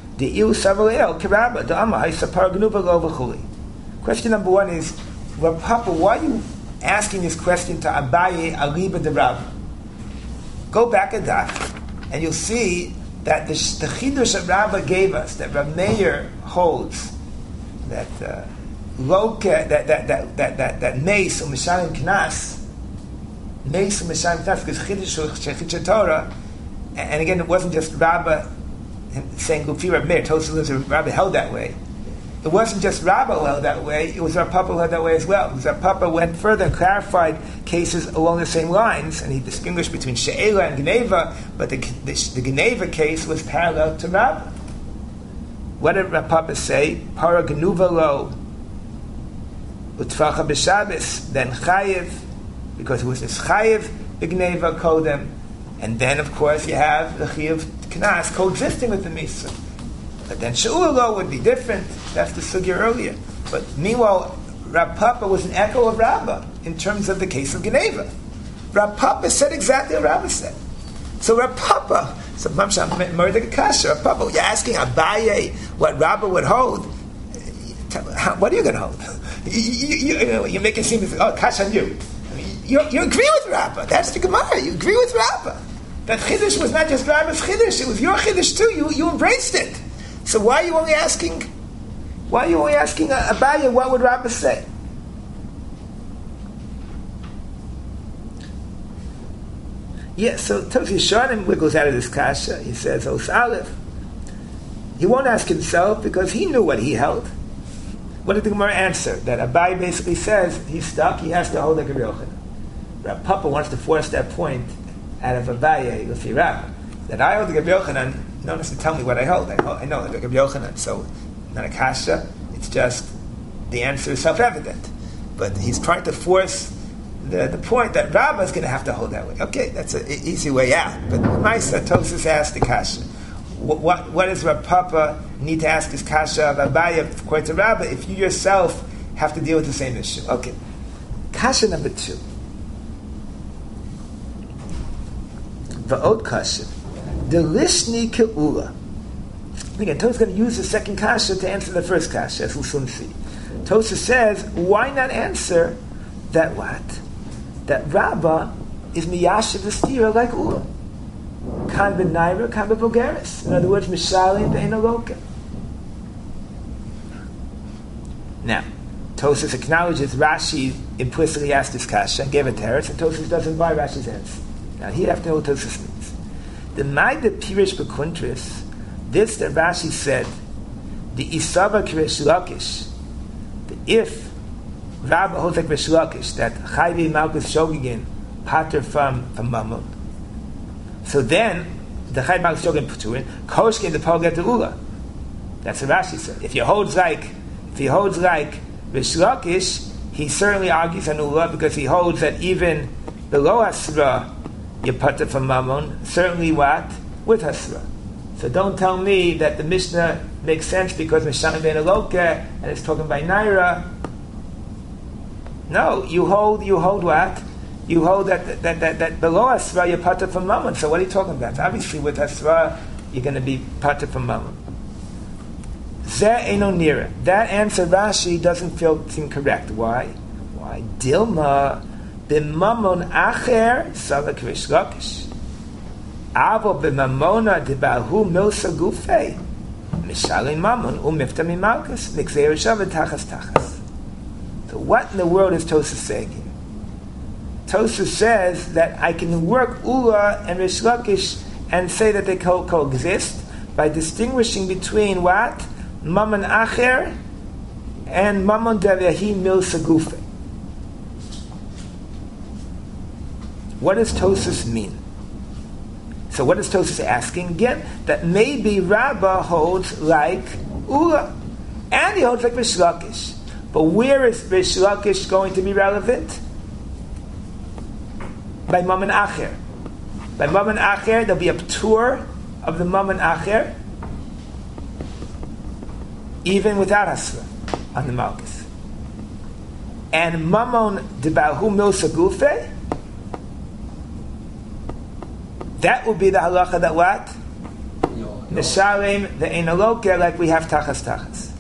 Question number one is, Rav Papa, why are you asking this question to Abaye Aliba de Rav? Go back a dot, and you'll see that the Chidush that Rabbah gave us, that Rav Meir holds, that Loke, that Meis U'Mishalim Knas, because Chidush Torah, and again, it wasn't just Rabbah saying Gufi Rav Meir, Tosfos Rabbah held that way. It wasn't just Rabbah who held that way, it was Rav Papa who held that way as well. Because Rav Papa went further and clarified cases along the same lines, and he distinguished between She'ela and Geneva, but the Geneva case was parallel to Rabbah. What did Rav Papa say? Para Genuva lo Utfacha b'Shabbos, then Chayiv, because it was this Chayiv b'Geneva Kodem, and then of course you have the Chiyuv Knas coexisting with the Misa. But then She'ula would be different. That's the sugya earlier. But meanwhile, Rav Papa was an echo of Rabbah in terms of the case of Geneva. Rav Papa said exactly what Rabbah said. So Rav Papa, Rav Papa, you're asking Abaye what Rabbah would hold. What are you going to hold? You make it seem as kasha on you. You agree with Rabbah. That's the Gemara. You agree with Rabbah. That Chiddush was not just Rabbah's Chiddush; it was your Chiddush too. You embraced it. So why are you only asking Abaye what would Rabbah say? Yeah, so Tosfos Yeshanim wiggles out of this kasha. He says, Os Aleph. He won't ask himself because he knew what he held. What did the Gemara answer? That Abaye basically says he's stuck, he has to hold like a Yochanan. Rav Papa wants to force that point out of Abaye, Lefi Rabbah. That I hold like a Yochanan, no one has to tell me what I hold. I know like Rabbi Yochanan, so not a kasha. It's just the answer is self-evident. But he's trying to force the point that Rabbah is going to have to hold that way. Okay, that's an easy way out. But Maisa, Tosfos asked the kasha. What does Rav Papa need to ask his kasha of Abaye according to Rabbah if you yourself have to deal with the same issue? Okay. Kasha number 2. Va'od kasha. The lishni ke'ula. Again, Tosfos is going to use the second kasha to answer the first kasha, as we'll soon see. Tosfos says, why not answer that what? That Rabbah is miyashiv v'stira like Ula. Kan b'naira, kan b'vogeris. In other words, mishalim b'ein aloka. Tosfos acknowledges Rashi implicitly asked this kasha and gave a teretz, and Tosfos doesn't buy Rashi's answer. Now here you have to know what Tosfos means. The Maida Pirish Bekuntris, this that Rashi said, the Isava Krish Lakish, if Rabba holds like Krish Lakish, that Chayvi Malkus Shogigin, pater from Mammon, so then the Chayvi Malkus Shogigin Paturin, Koshkin the Paul get the Ula. That's what Rashi said. If he holds like Rish Lakish, he certainly argues on Ula because he holds that even below Asra, you put it from Mammon, certainly what? With Hasra. So don't tell me that the Mishnah makes sense because Mishalim ben Aloke and it's talking by Naira. No, you hold what? You hold that below Asra you put it from Mammon. So what are you talking about? Obviously with Asra you're going to be put it from Mammon. Zeh eno nira. That answer Rashi doesn't seem correct. Why? Why? Dilma b'mamon acher savak rish lakish. Avo b'mamona debahu milsa gufei. Mishalin mamon umifta mimalkus mikzei rishav tachas tachas. So what in the world is Tosfos saying here? Tosfos says that I can work Ula and Rish Lakish and say that they coexist by distinguishing between what? Mammon acher and Mammon devahi milsa gufei. What does Tosfos mean? So what is Tosfos asking? Again, that maybe Rabbah holds like Ula, and he holds like Rish Lakish. But where is Rish Lakish going to be relevant? By Mammon Acher. By Mammon Acher, there'll be a tour of the Mammon Acher, even without Hasra on the Malkus. And Mammon debahu milsa gufei, that will be the halacha that what? Neshalim the einaloke, like we have tachas.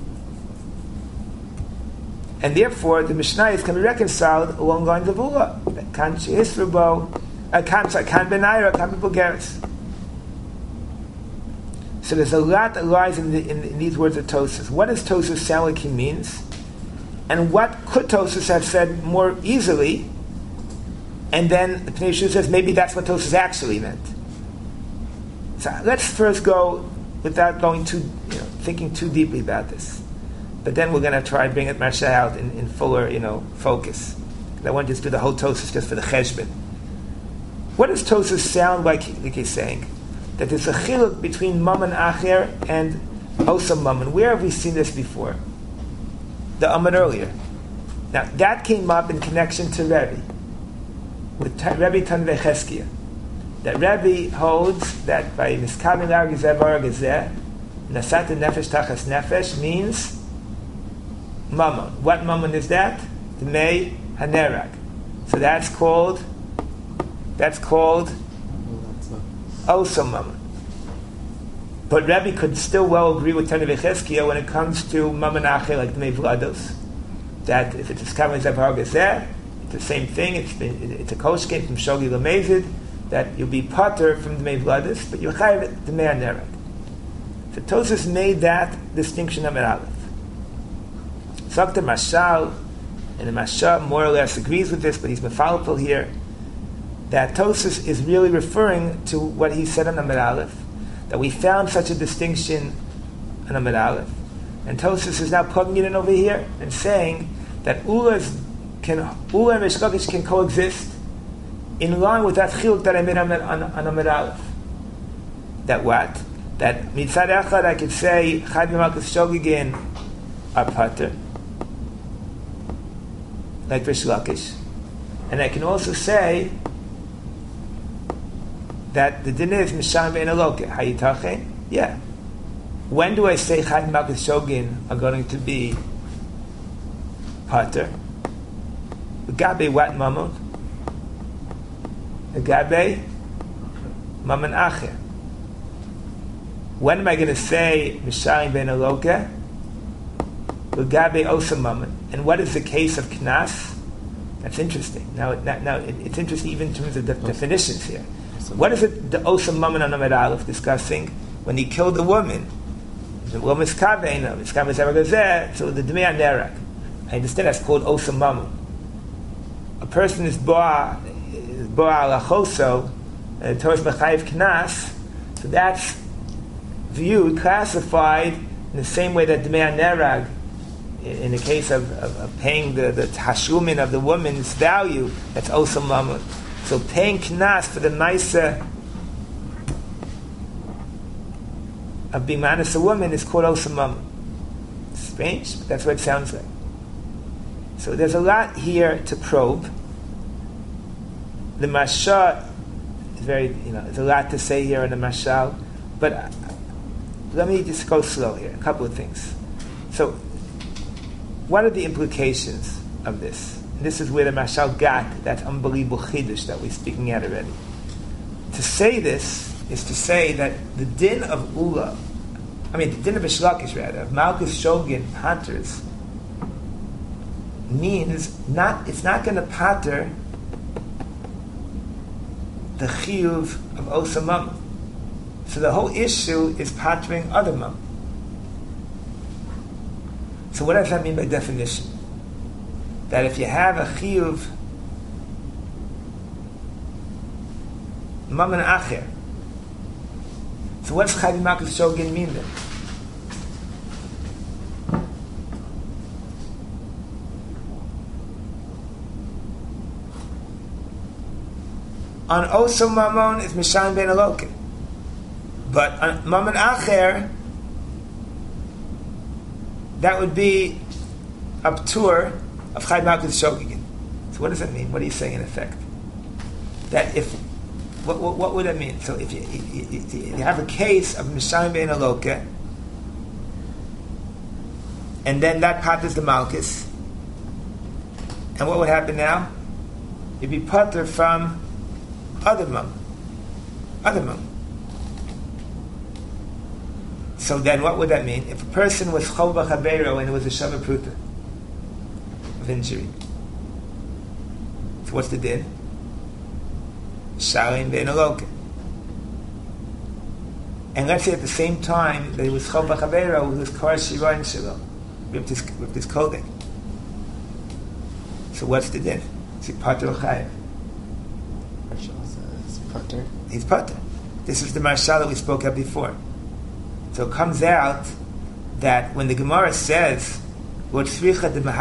And therefore the Mishnayos can be reconciled along the lines of Ula. Kan she'isrubo, kan benaira, kan bebugeres. So there's a lot that lies in these words of Tosfos. What does Tosfos sound like he means? And what could Tosfos have said more easily? And then the Pnei Yehoshua says maybe that's what Tosfos actually meant. So let's first go without going thinking too deeply about this. But then we're going to try to bring it Marsha out in fuller, focus. I want to just do the whole Tosfos just for the cheshbon. What does Tosfos sound like he's saying? That there's a chiluk between Mammon Acher and Osam Mammon. Where have we seen this before? The Amud earlier. Now that came up in connection to Rebbe, with Rebbe Tanvei Cheskia. That Rebbe holds that by Miskabin L'argizeh Baragizeh, Nasat Nefesh Tachas Nefesh means Mammon. What Mammon is that? The Mei Hanerag. So that's called Osam Mammon. But Rebbe could still well agree with Tanvei Cheskia when it comes to Mammon Acher, like the Mei Vlados, that if it's Miskabin L'argizeh, it's the same thing. It's a koshkin from Shogi Lamezid that you'll be pater from the Mei Vladis, but you'll chayav the Mei Anerag. So Tosfos made that distinction of Aleph. Dr. Mashal, and the Mashal more or less agrees with this, but he's mefalpel here, that Tosfos is really referring to what he said on Amud Aleph, that we found such a distinction on Amud Aleph. And Tosfos is now plugging it in over here and saying that Ula and Rish Lakish can coexist in line with that chiluk that I made on Amud Aleph. That what? That mitzad echad I could say Chayv Malkus Shogigin are pater, like Rish Lakish, and I can also say that the din is Mishalim ben Aloke. Hayitachen? Yeah. When do I say Chayv Malkus Shogin are going to be pater? Gabe what Mammon? Gabe Mammon Acher. When am I going to say Mishalim ben Aloke? Gabe Osam Mammon. And what is the case of Knas? That's interesting. Now it's interesting even in terms of the definitions here. What is it the Osam Mammon on Amud Aleph discussing when he killed a woman? The woman's kavein, it's kavein, so the Dmei Anerag. I understand that's called Osa Mamun. A person is Boa Alachoso, and the Torah is Mechayiv Knas, so that's viewed, classified in the same way that Dmei Nerag, in the case of paying the Tashlumin of the woman's value, that's Osa Mamun. So paying Knas for the Maisa of being honest a woman is called Osa Mamun. Strange, but that's what it sounds like. So there's a lot here to probe. The Mashal is very, there's a lot to say here in the Mashal, but let me just go slow here. A couple of things. So, what are the implications of this? And this is where the Mashal got that unbelievable chiddush that we're speaking at already. To say this is to say that the din of Ula, the din of Ishlakish rather, of Malchus Shogin Patters, means it's not going to patter the chiyuv of Osa Mamun. So the whole issue is pattering other mamun. So what does that mean by definition? That if you have a chiyuv mamun acher, so what's Chayv Malchus Shogin mean then? On Osa Mamun is Mishayim Ben Elokim. But on Mamun Acher, that would be a ptur of Chayv Malchus Shogin. So what does that mean? What are you saying in effect? That if, what would that mean? So if you have a case of Mishayim Ben Elokim, and then that patters the Malchus, and what would happen now? You'd be patter from other mamun. So then what would that mean? If a person was chol b'chabeiro and it was a shava pruta of injury, so what's the din? Shalim ben aloke. And let's say at the same time that he was chol b'chabeiro, he was kar shirayin shelo, ripped his clothing. So what's the din? Is he pater or chayav? He's pater. This is the Marshal that we spoke of before. So it comes out that when the Gemara says, that's the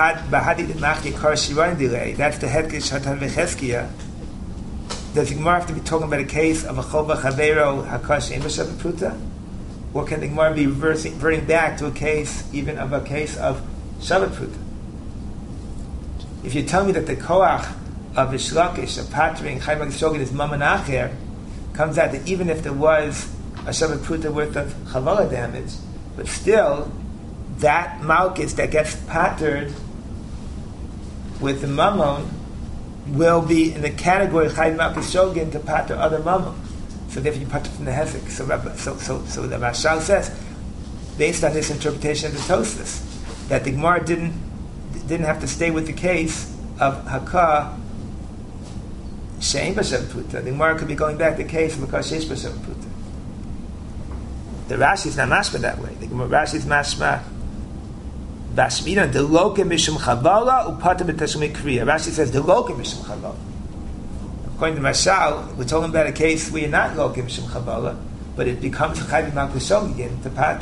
Hedkish Hatan Vecheskia, does the Gemara have to be talking about a case of a Chol B'Chaveiro Hakash Ein B'Shav Pruta? Or can the Gemara be reverting back to a case of Shabbat Pruta? If you tell me that the Koach of Ishlakish, of Patring, Chayv Malchus Shogin is Mamun Acher, comes out that even if there was a Shabbat Pruta worth of Chavala damage, but still, that Malchus that gets pattered with the Mammon will be in the category of Chayv Malchus Shogin to patter other Mammon. So therefore you patter from the Hezek. So the Mashal says, based on this interpretation of the Tosfos, that the Gemara didn't have to stay with the case of Hakah Shein B'Shav Pruta. The Gemara could be going back to the case of Hakah Sheish B'Shav Pruta. The Rashi is not mashma that way. The Rashi is mashma Bashmina Deloke Mishum Chavala Upata B'Tashmi Kriya. Rashi says Deloke Mishum Chavala. According to Mashal, we're talking about a case where you're not Loke Mishum Chavala, but it becomes Chayv Malchus Shogin to pater.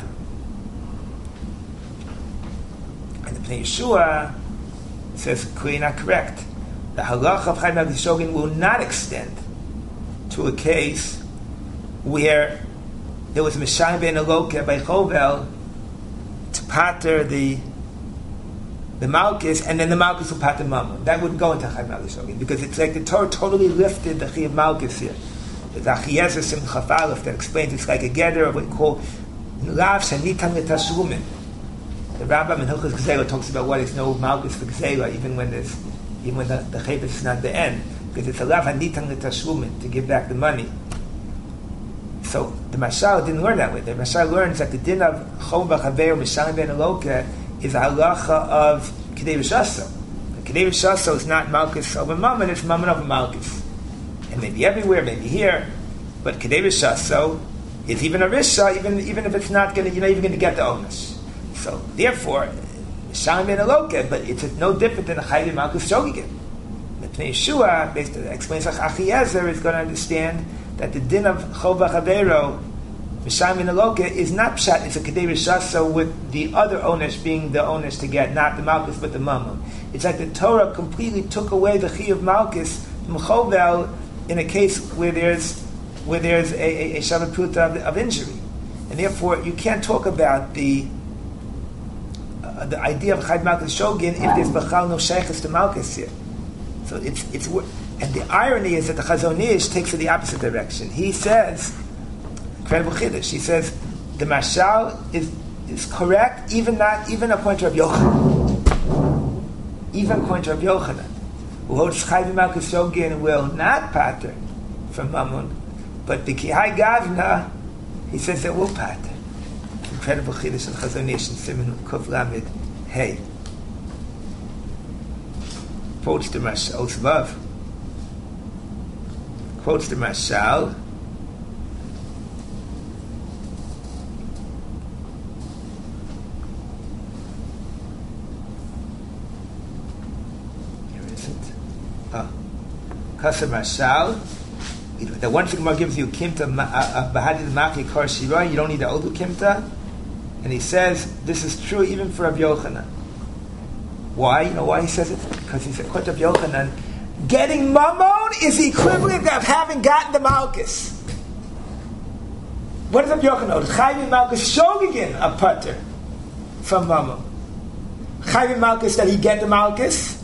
And the Pnei Yeshua says clearly not correct. The halacha of Chayv Malchus Shogin will not extend to a case where there was Mishayim ben Eloka by Chovel to pater the Malchus, and then the Malchus will pater Mammon. That wouldn't go into Chayv Malchus Shogin because it's like the Torah totally lifted the Chiyuv Malchus here. The Achiezer Simcha Aleph that explains it's like a gather of what we call Lav Shanitam L'Tashlumin. The Rambam in Hilchos Gzeila talks about what is no Malchus for Gzeila, even when the Chayvus is not the end, because it's a Lav Hanitam L'Tashlumin to give back the money. So the Mashal didn't learn that way. The Mashal learns that the din of Chol B'Chaveiro Mishayim Ben Eloka is a halacha of Kedei V'Shaso. Kedei V'Shaso is not Malchus over Mammon, it's Mammon over Malchus. And maybe everywhere, maybe here, but Kedei V'Shaso is even a Risha, even if it's not going to, you're not even going to get the onus. So therefore, Misham ben Aloka, but it's no different than a Chayv Malkus Shogigin. Pnei Yeshua, based on explains like Achiezer, is going to understand that the din of Chov V'Chavero, Misham ben Aloka, is not pshat. It's a Kedei Rishasa with the other owners being the owners to get, not the Malkus but the Mammon. It's like the Torah completely took away the Chi of Malkus from Chovel in a case where there's a Shabbat Pruta of injury, and therefore you can't talk about the idea of Chayv Malkus Shogin if there's Bachal no Sheikhs to Malkus here. So it's and the irony is that the Chazon Ish takes it the opposite direction. He says, incredible chiddush. He says the mashal is correct, even according to Rabbi Yochanan. Even according to Rabbi Yochanan, who holds Chayv Malkus Shogin will not pater from Mammon, but the Kihai Gavna, he says that will pater. Incredible chiddush in Chazon Ish and Siman Kuf Lamed Hey. Quotes the Mashal, Osvav. Quotes the Mashal. Here is it. Kasa Mashal. The one thing gives you Kimta Bahadid Maki Kar Shira, you don't need the Odu Kimta. And he says this is true even for Rabbi Yochanan. Why? You know why he says it? Because he said, according to Rabbi Yochanan, getting Mammon is the equivalent of having gotten the Malkus. What does Rabbi Yochanan? Chayv Malkus Shogigin a putter from Mammon. Chayv Malkus that he get the Malkus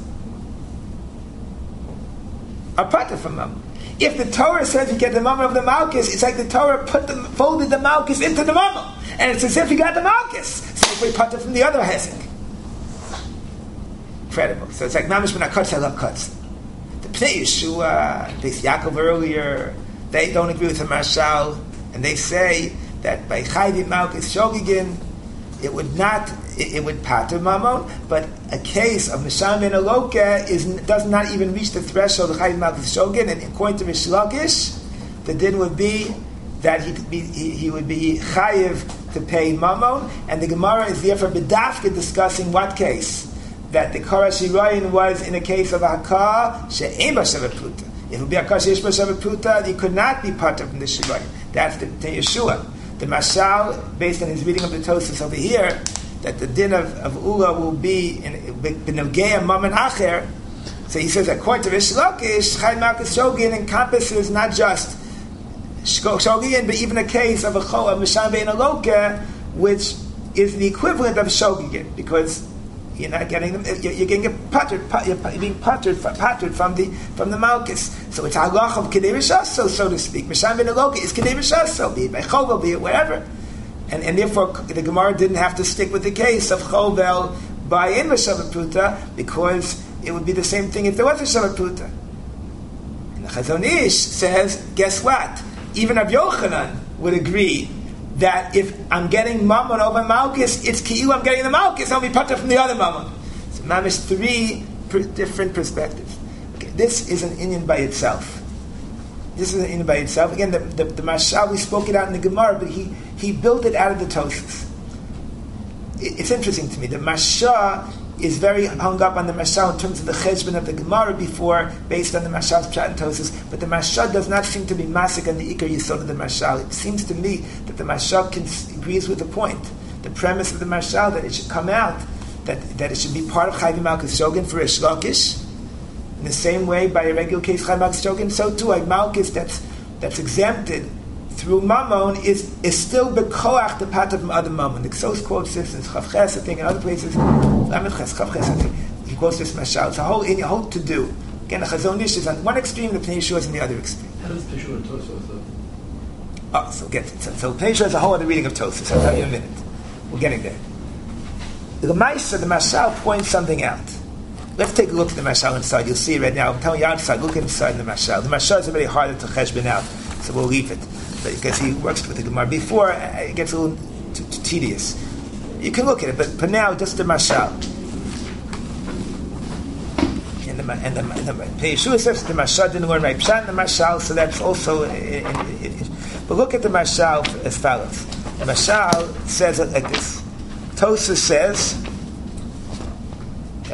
a putter from Mammon. If the Torah says you get the Mammon of the Malkus, it's like the Torah folded the Malkus into the Mammon, and it's as if you got the Malkus. So if we putter from the other hezek. Incredible. So it's like Mamish Ben HaKutz, I love cuts. The Pnei Yeshua, Beis Yaakov earlier, they don't agree with the Mashal, and they say that by Chayv Malkus Shogigin, it would pater Mammon, but a case of Misham ben Aloka does not even reach the threshold of Chayv Malkus Shogigin, and according to Rish Lakish, the din would be that he would be Chayiv to pay Mammon, and the Gemara is therefore B'dafka discussing what case? That the Kara Shirayin was in a case of a Hakah she'ein b'shavat pruta. If it would be a Hakah she'ein b'shavat pruta, he could not be pater from the Shirayin. That's the Yeshua. The Mashal, based on his reading of the Tosfos over here, that the din of Ula will be in B'nogea Mammon Acher. So he says, according to Rish Lakish, Chayv Malkus Shogin encompasses not just Shogin, but even a case of a Misham ben Aloka, which is the equivalent of Shogin, because you're not getting them. You're getting you're being pattered from the Malkus. So it's halach of Kedei Rishaso, so to speak. Misham ben Aloka is Kedei Rishaso, be it by Chovel, be it wherever. And therefore the Gemara didn't have to stick with the case of Chovel by in Shabbat Pruta, because it would be the same thing if there was a Shabbat Pruta. And the Chazon Ish says, guess what? Even Rabbi Yochanan would agree that if I'm getting Mammon over Malkus, it's Ki'u I'm getting the Malkus, I'll be pater from the other Mammon. So Mamish, three different perspectives. Okay, this is an inyan by itself. Again, the Mashal, we spoke it out in the Gemara, but he built it out of the Tosfos. It's interesting to me. The Mashal is very hung up on the Mashal in terms of the cheshbon of the Gemara before, based on the Mashal's pshat and Tosfos, but the Mashal does not seem to be masik on the Ikar Yisod of the Mashal. It seems to me that the Mashal agrees with the point, the premise of the Mashal, that it should come out, that it should be part of Chayv Malkus Shogin for Rish Lakish. In the same way, by a regular case, Chayv Malkus Shogin, so too a Malkus that's exempted through Mammon is still bekoach the pater from other Mammon. The Ksos quotes this in Chav Ches, I think, in other places. He quotes this Mashal. It's a whole to do. Again, the Chazon Ish is on one extreme, the Pnei Yeshua is on the other extreme. How does Pnei Yeshua and Tosfos though? Oh, so get it. So Pnei Yeshua is a whole other reading of Tosfos. I'll tell you in a minute. We're getting there. The Mashal points something out. Let's take a look at the Mashal inside. You'll see it right now. I'm telling you outside. Look inside the Mashal. The Mashal is very harder to cheshbon out, so we'll leave it. Because he works with the Gemara before, it gets a little too tedious. You can look at it, but for now, just the Mashal. And the Yeshua says the Mashal didn't learn right pshat in the Mashal, so that's also. But look at the Mashal as follows. The Mashal says it like this. Tosfos says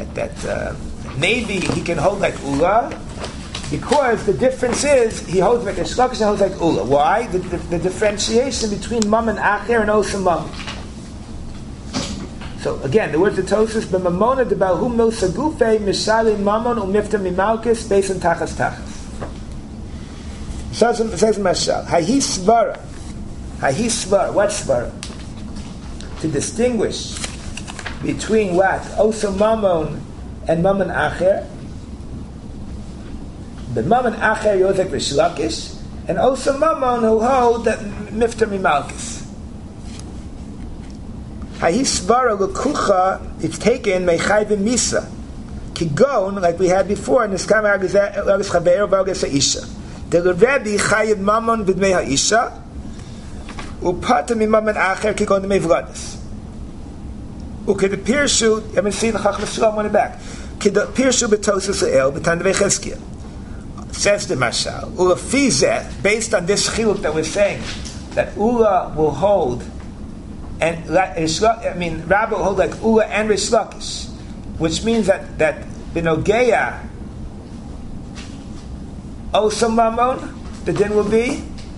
that maybe he can hold like Ula, because the difference is he holds like a Shlokish and holds like Ula. Why? The differentiation between Mam and Acher and Osam Mam. So again, the words of Tosfos, b'mamona debalhum no sagufe mishalin mamon umifta mimalkis based on tachas tachas. Says Mashal, Hahi Svara. What Svara? To distinguish between what? Osam Mamon and Mamon Acher. The Mamon Acher Yozek Rishlakish, and Osam Mamon who hold that Mifta Mimalkis. Hahi Svara L'kucha, it's taken Mechayvim Misa. Kigon, like we had before, in this Kamar Agis Chaver V'Agis Ha'isha. The Rebbe Chayiv Mamon V'Dmei Ha'isha, Upata Mimamon Acher Kigon Dmei V'Ladis. Ukid Pirshu, you haven't seen the Chacham Shalom on the back. Kid Pirshu B'Tosfos Le'el B'Tan Devei Chizkiah. Says the Mashal, Ula Fizeh, based on this chiluk that we're saying, that Ula will hold, and Rabbi will hold like Ula and Rish Lakish, which means that B'Nogeya Osam Mamon, the din will be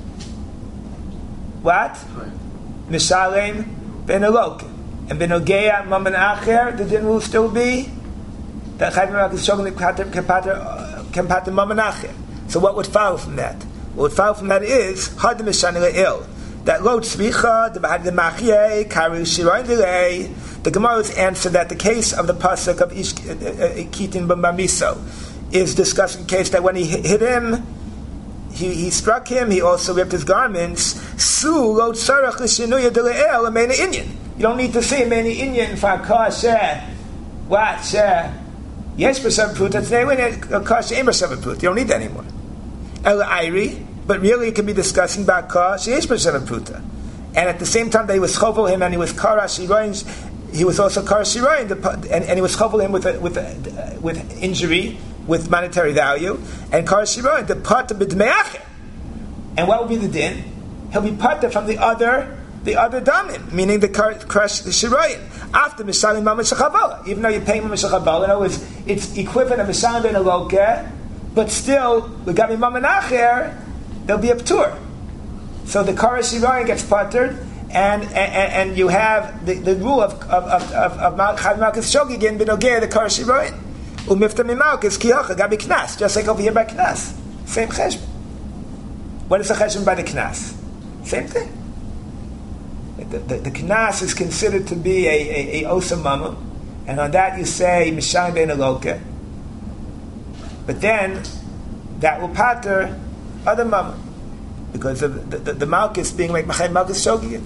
what? Mishalem Ben Elokim. And B'Nogeya Mamon Acher, the din will still be that Chayvim Malkis Shogim Kempater Mamon Acher. So what would follow from that? What would follow from that is Hadim Mishani Le'il. That Lo Tzvicha, the Bahad Machye, Kari Shiroin Delay. The Gemara's answer that the case of the pasuk of Kitin B'Mamiso is discussing the case that when he hit him, he struck him, he also ripped his garments. Su Lo Tzarech L'Shinuya Dela'el Ameina Inyan. You don't need to say Ameina Inyan for a kar sheh. What? Sheh. Yes, b'shav pruta. Today when a kar sheh ain't b'shav pruta. You don't need that anymore. El Airi. But really, it can be discussing about kar sheyesh b'shav pruta. And at the same time that he was chovel him, and he was kar shiroin, he was also kar shiroin, and he was chovel him with injury, with monetary value, and kar shiroin the part of b'dmeacher. And what will be the din? He'll be part from the other damim, meaning the kar shiroin after mishalim mamash chavala. Even though you're paying mamash chavala, in other words, it's equivalent of mishalim ben aloke, but still the gami mamanacher. There'll be a p'tur. So the kar shiroin gets puttered, and you have the rule of Chayv Malkis Shogigin B'Nogeh the kar shiroin umifta mimalkis kiyacha gabi knas, just like over here by knas. Same cheshbon. What is the cheshbon by the knas? Same thing. The knas is considered to be a osam mamon, and on that you say mishayim ben aloke. But then that will pater other mamon, because of the malchus being like Machayim Malchus Shogigin.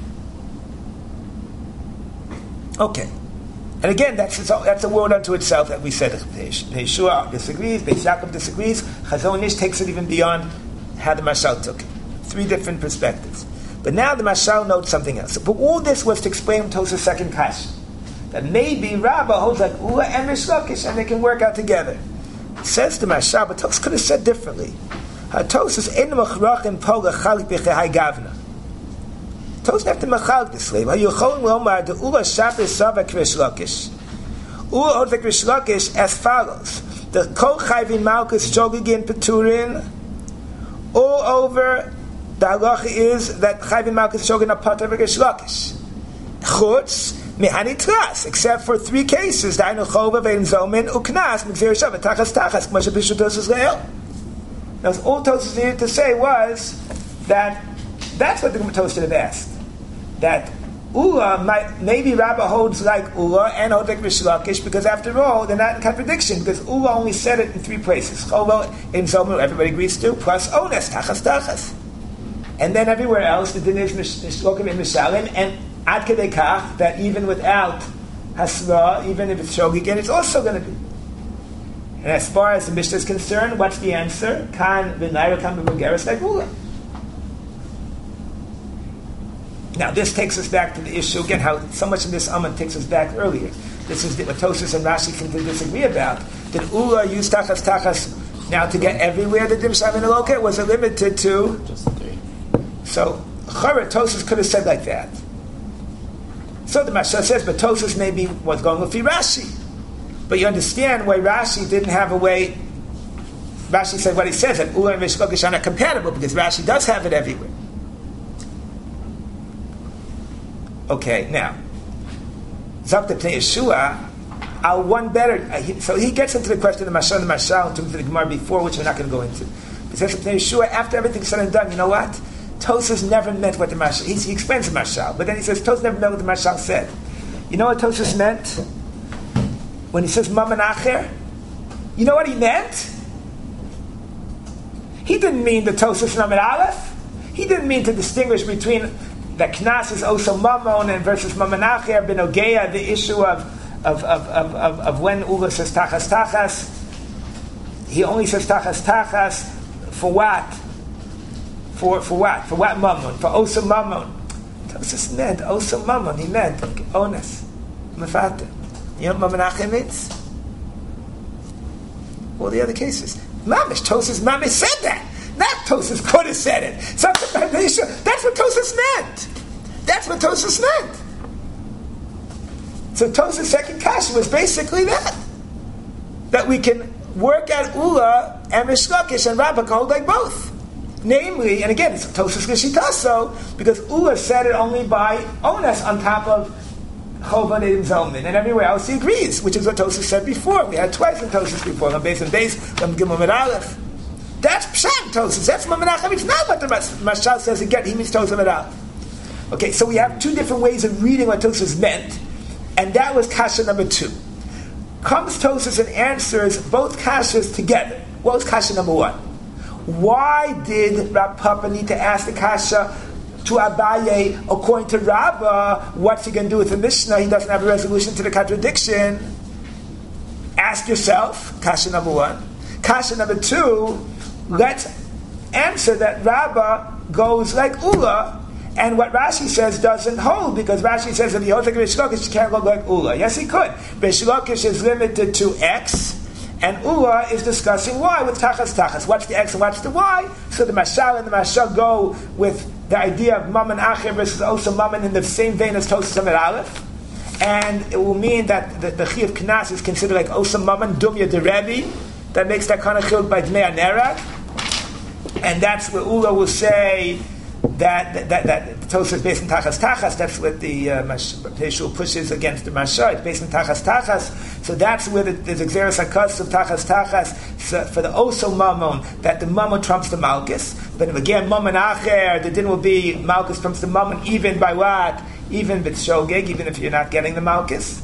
Okay. And again, that's a word unto itself that we said. Yeshua disagrees, Beis Yaakov disagrees, Chazon Ish takes it even beyond how the Mashal took it. Three different perspectives. But now the Mashal notes something else. But all this was to explain Tosfos' second kasha, that maybe Rabbah holds like Ula and Rish Lakish, and they can work out together. It says the Mashal, but Tosfos could have said differently. Tosfos ein machrachin po lechalik b'chei gavna. Tosfos have to machalik this way. Hayucholim lomar the Ula shaper savak Rish Lakish. Ula holds like Rish Lakish as follows: the kol chayvin malchus shogigin peturin. All over the halacha is that chayvin malchus shogigin are part of Rish Lakish. Chutz mehanitras, except for three cases: dainu chova vein zomin uknas migzir shavat tachas tachas k'mashe b'shut Tosfos le'el. Now, all Tosfos needed to say was that that's what the Tosfos should have asked. That Ula maybe Rabbah holds like Ula and holds like Rish Lakish, because after all, they're not in contradiction, because Ula only said it in three places. Chova in Zomer, everybody agrees to, plus Ones, Tachas Tachas. And then everywhere else, the din is Mishlokim and Mishalim, and Ad Kedei Kach, that even without Hasra, even if it's Shogigin, it's also going to be. And as far as the Mishnah is concerned, what's the answer? Kan v'naira kan v'mugeres like Ula. Now this takes us back to the issue again. How so much of this Aman takes us back earlier. This is what Tosfos and Rashi seem to disagree about. Did Ula use tachas tachas now to get everywhere? The Dimsham and Eloka was it limited to? Just three. So Chara Tosfos could have said like that. So the Mashal says, but Tosfos maybe was going with Rashi. But you understand why Rashi didn't have a way. Rashi said what he says, that Ula and Reish Lakish are not compatible, because Rashi does have it everywhere. Okay, now, Zakta Pnei Yeshua, one better. So he gets into the question of Mashal and Mashal in terms of the Gemara before, which we're not going to go into. He says Pnei Yeshua, after everything's said and done, you know what? Tosas never meant what the Mashal. He explains the Mashal, but then he says Tosas never meant what the Mashal said. You know what Tosas meant when he says Maman Acher? You know what he meant? He didn't mean the Tosas Namid Aleph. He didn't mean to distinguish between the Knas is also Mammon and versus Maman Acher, Ben Ogeya, the issue of when Ula says Tachas Tachas. He only says Tachas Tachas for what? For what? For what Mammon? For Osa Mammon. Tosas meant Osa Mammon. He meant Ones. Mefata. You know what Maman Acher means? All the other cases. Mamish, Tosas Mamish said that. Not Tosas could have said it. That's what Tosas meant. That's what Tosas meant. So Tosas' second kasha was basically that. That we can work at Ula and Reish Lakish and Rabbah hold like both. Namely, and again, it's Tosas Geshitaso, because Ula said it only by Ones on top of Chova Nedim Zalman, and everywhere else he agrees, which is what Tosas said before. We had twice in Tosas before, on base and base, on Gimel Med Aleph. That's Pshat Tosas. That's Mamanach. It's not what the Mashal says again. He means Tosas Med Aleph. Okay, so we have two different ways of reading what Tosas meant, and that was kasha number 2. Comes Tosas and answers both kashas together. What was kasha number 1? Why did Rav Papa need to ask the kasha to Abaye, according to Rabbah, what's he going to do with the Mishnah? He doesn't have a resolution to the contradiction. Ask yourself, kasha number 1. Kasha number 2, let's answer that Rabbah goes like Ula, and what Rashi says doesn't hold, because Rashi says if he holds like Reish Lakish, he can't go like Ula. Yes, he could. Reish Lakish is limited to X, and Ula is discussing Y with Tachas Tachas. What's the X and what's the Y? So the Mashal and the Mashal go with the idea of Maman Acher versus Osa Maman in the same vein as Tosas Amid Aleph, and it will mean that the Chi of Knas is considered like Osa Maman Dumya de Rebbe. That makes that kind of chiluk by Dmei Anerag, and that's where Ula will say that Tosas is based on Tachas Tachas. That's what the Peshul pushes against the Mashal. It's based on Tachas Tachas. So that's where there's Xeris HaKos of Tachas Tachas for the Oso Mammon, that the Mammon trumps the Malchus. But again, Mammon Acher, the din will be Malchus trumps the Mammon, even by what? Even with Shogeg, even if you're not getting the Malchus.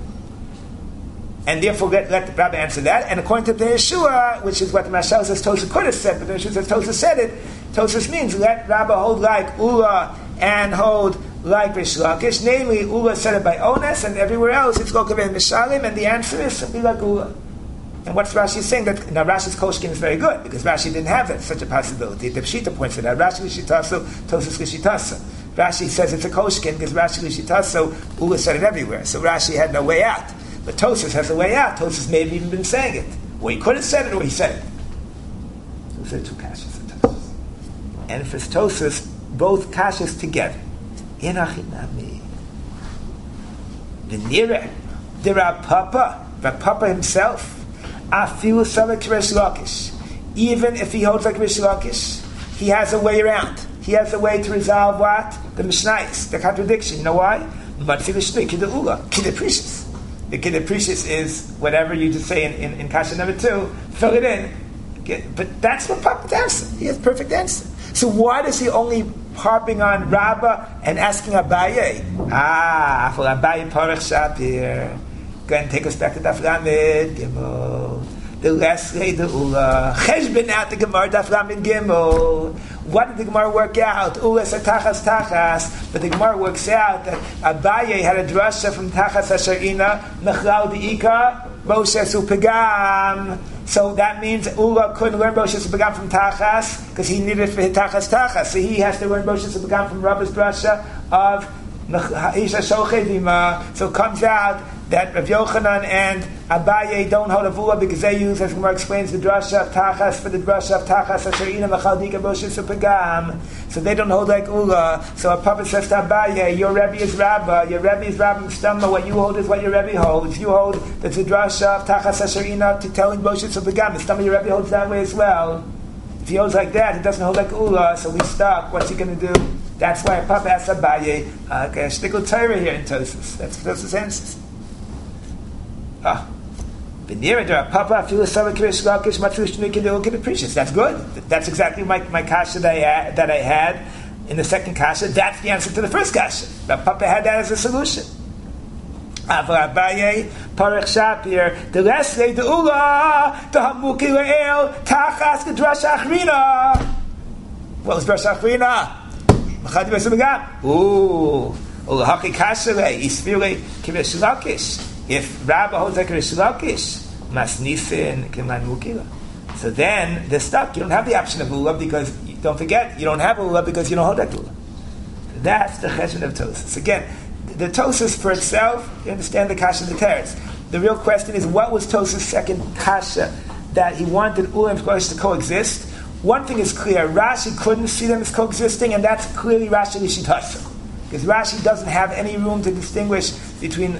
And therefore, let the Rabbi answer that. And according to the Yeshua, which is what the Mashal says Tosas could have said, but the Yeshua says Tosas said it, Tosas means let Rabbi hold like Ula and hold like Reish Lakish. Namely, Ula said it by Ones, and everywhere else it's Gokav and Mishalim, and the answer is simply like Ula. And what's Rashi saying? That now Rashi's Koshkin is very good, because Rashi didn't have that, such a possibility. The Pshita points it out. Rashi Lishitaso, Tosas Lishitasa. Rashi says it's a Koshkin, because Rashi Lishitaso, Ula said it everywhere. So Rashi had no way out. But Tosas has a way out. Tosas may have even been saying it. Or he could have said it, or he said it. So those are 2 kashas for Tosas. And for Tosas, both kashas together. Inachinami. The Nira, the Rav Papa himself, Afilu Savik Reish Lakish. Even if he holds like Reish Lakish, he has a way around. He has a way to resolve what? The Mishnayos, the contradiction. You know why? Matzi L'Shnei Kidei Ula, Kidei Precious. The Kidei Precious is whatever you just say in kasha number 2, fill it in. But that's what Papa's answer. He has perfect answer. So why does he only harping on Rabbah and asking Abaye? For Abaye Parach Shapir. Go ahead and take us back to Daf Lamed Gimel. The last day, the Ula. Cheshbon out the Gemara Daf Lamed Gimel. What did the Gemara work out? Ula said Tachas Tachas, but the Gemara works out that Abaye had a drasha from Tachas Asherina Mechlal Deika Moshe Supegam. So that means Ula couldn't learn Moshe Supegam from Tachas because he needed it for Tachas Tachas. So he has to learn Moshe Supegam from Rabba's drasha of Isha Shochedima. So it comes out that Rav Yochanan and Abaye don't hold a vula because they use, as Gemara explains, the drasha of tachas for the drasha of tachas asher ina v'chaldika b'oshis upagam. So they don't hold like ula. So a Papa says to Abaye, your Rebbe is Rabba, your Rebbe is Rabba Mstama, what you hold is what your Rebbe holds. You hold that the drasha of tachas asher ina to telling b'oshis upagam. Mstama, your Rebbe holds that way as well. If he holds like that, he doesn't hold like ula, so we stuck. What's he going to do? That's why Papa asked Abaye, shtickle Torah here in Tosfos. That's Tosfos answers. That's good. That's exactly my kasha that I had in the second kasha. That's the answer to the first kasha. But Papa had that as a solution. Abaye parech shapir the rest the ula the hamuki le'el tachas the drasha achrina. What was drasha achrina? Machadi b'subagam. Ooh, ulahaki kasha le'isfile kivesh lakish. If Rabba holds like Rish Lakish, Masnifin, Kiman Mukila. So then they're stuck. You don't have the option of Ula because, don't forget, you don't have Ula because you don't hold that Ula. That's the cheshbon of Tosfos. Again, the Tosfos for itself, you understand the Kasha and the Teretz. The real question is, what was Tosfos' second Kasha that he wanted Ula and Kodesh to coexist? One thing is clear, Rashi couldn't see them as coexisting, and that's clearly Rashi Lishitasa. Because Rashi doesn't have any room to distinguish between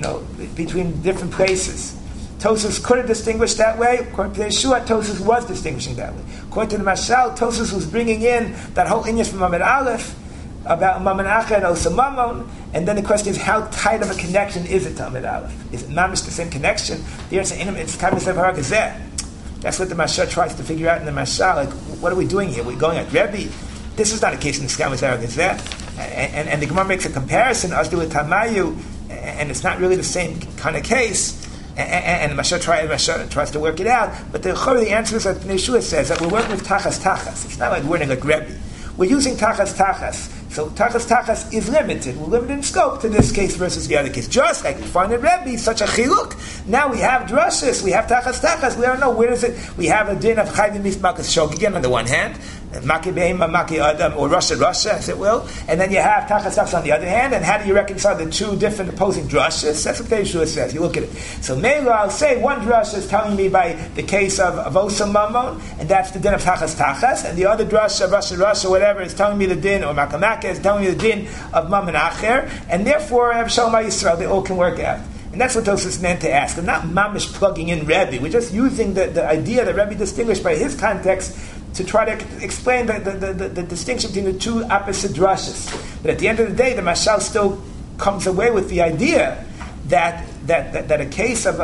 different places. Tosfos could have distinguished that way. According to Yeshua, Tosfos was distinguishing that way. According to the Mashal, Tosfos was bringing in that whole inyan from Mamad Aleph about Mammon Acher and Osa Mammon, and then the question is, how tight of a connection is it to Mamad Aleph? Is it mamish the same connection? The answer is, it's kind of Haragazeh. That's what the Mashal tries to figure out in the Mashal. Like, what are we doing here? We're going at Rebbe. This is not a case in the Skam with Haragazeh. And the Gemara makes a comparison, Asdu with Tamayu, and it's not really the same kind of case, and the Mashal tries to work it out, but the answer is that Yeshua says that we're working with tachas. It's not like we're like Rebbe. We're using tachas. So tachas is limited. We're limited in scope to this case versus the other case. Just like we find in Rebbe, such a chiluk. Now we have drushes, we have tachas. We don't know, where is it? We have a din of chayvim mismakas shogigim on the one hand, maki be'ema, maki adam, or Russia, as it will, and then you have tachas on the other hand, and how do you reconcile the two different opposing drushes? That's what Yeshua says. You look at it. So Mela, I'll say one drush is telling me by the case of Osa Mammon, and that's the din of tachas, and the other drush of Russia, whatever, is telling me the din, or makamaka is telling me the din of Mammon Acher, and therefore Shalom Yisrael, they all can work out. And that's what Tosfos meant to ask. We're not mamish plugging in Rebbe. We're just using the idea that Rebbe distinguished by his context to try to explain the distinction between the two opposite drushes. But at the end of the day, the Mashal still comes away with the idea that a case of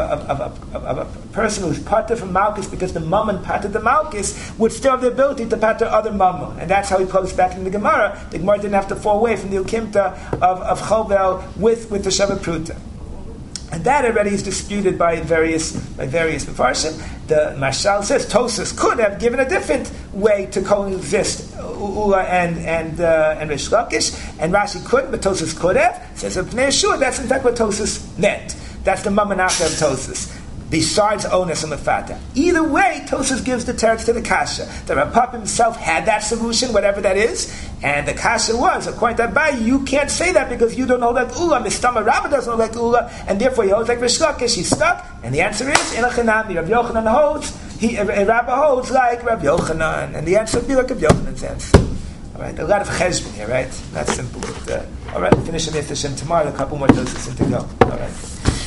a person who's parted from Malchus because the Mammon parted the Malchus would still have the ability to part other Mammon. And that's how he plugs back in the Gemara. The Gemara didn't have to fall away from the Ukimta of Chovel with the Shabbat Pruta. And that already is disputed by various Mefarshim. The Mashal says Tosfos could have given a different way to coexist Ula and Rish Lakish, and Rashi couldn't, but Tosfos could have. Says of Pnei Yeshua, that's in fact what Tosfos meant. That's the Mammon Acher of Tosfos. Besides Onus and Mefata. Either way, Tosfos gives the teretz to the Kasha. The Rapap himself had that solution, whatever that is, and the Kasha was, according to Abaye, you can't say that because you don't hold like Ula. Mistama Rabba doesn't hold like Ula, and therefore he holds like Rish Lakish. He's stuck, and the answer is, in a Chanami, Rav Yochanan holds, Rabba holds like Rav Yochanan, and the answer would be like Rav Yochanan's answer. All right, a lot of cheshbon here, right? Not simple. But, all right, finish the Mitzvah tomorrow, a couple more doses to go. All right.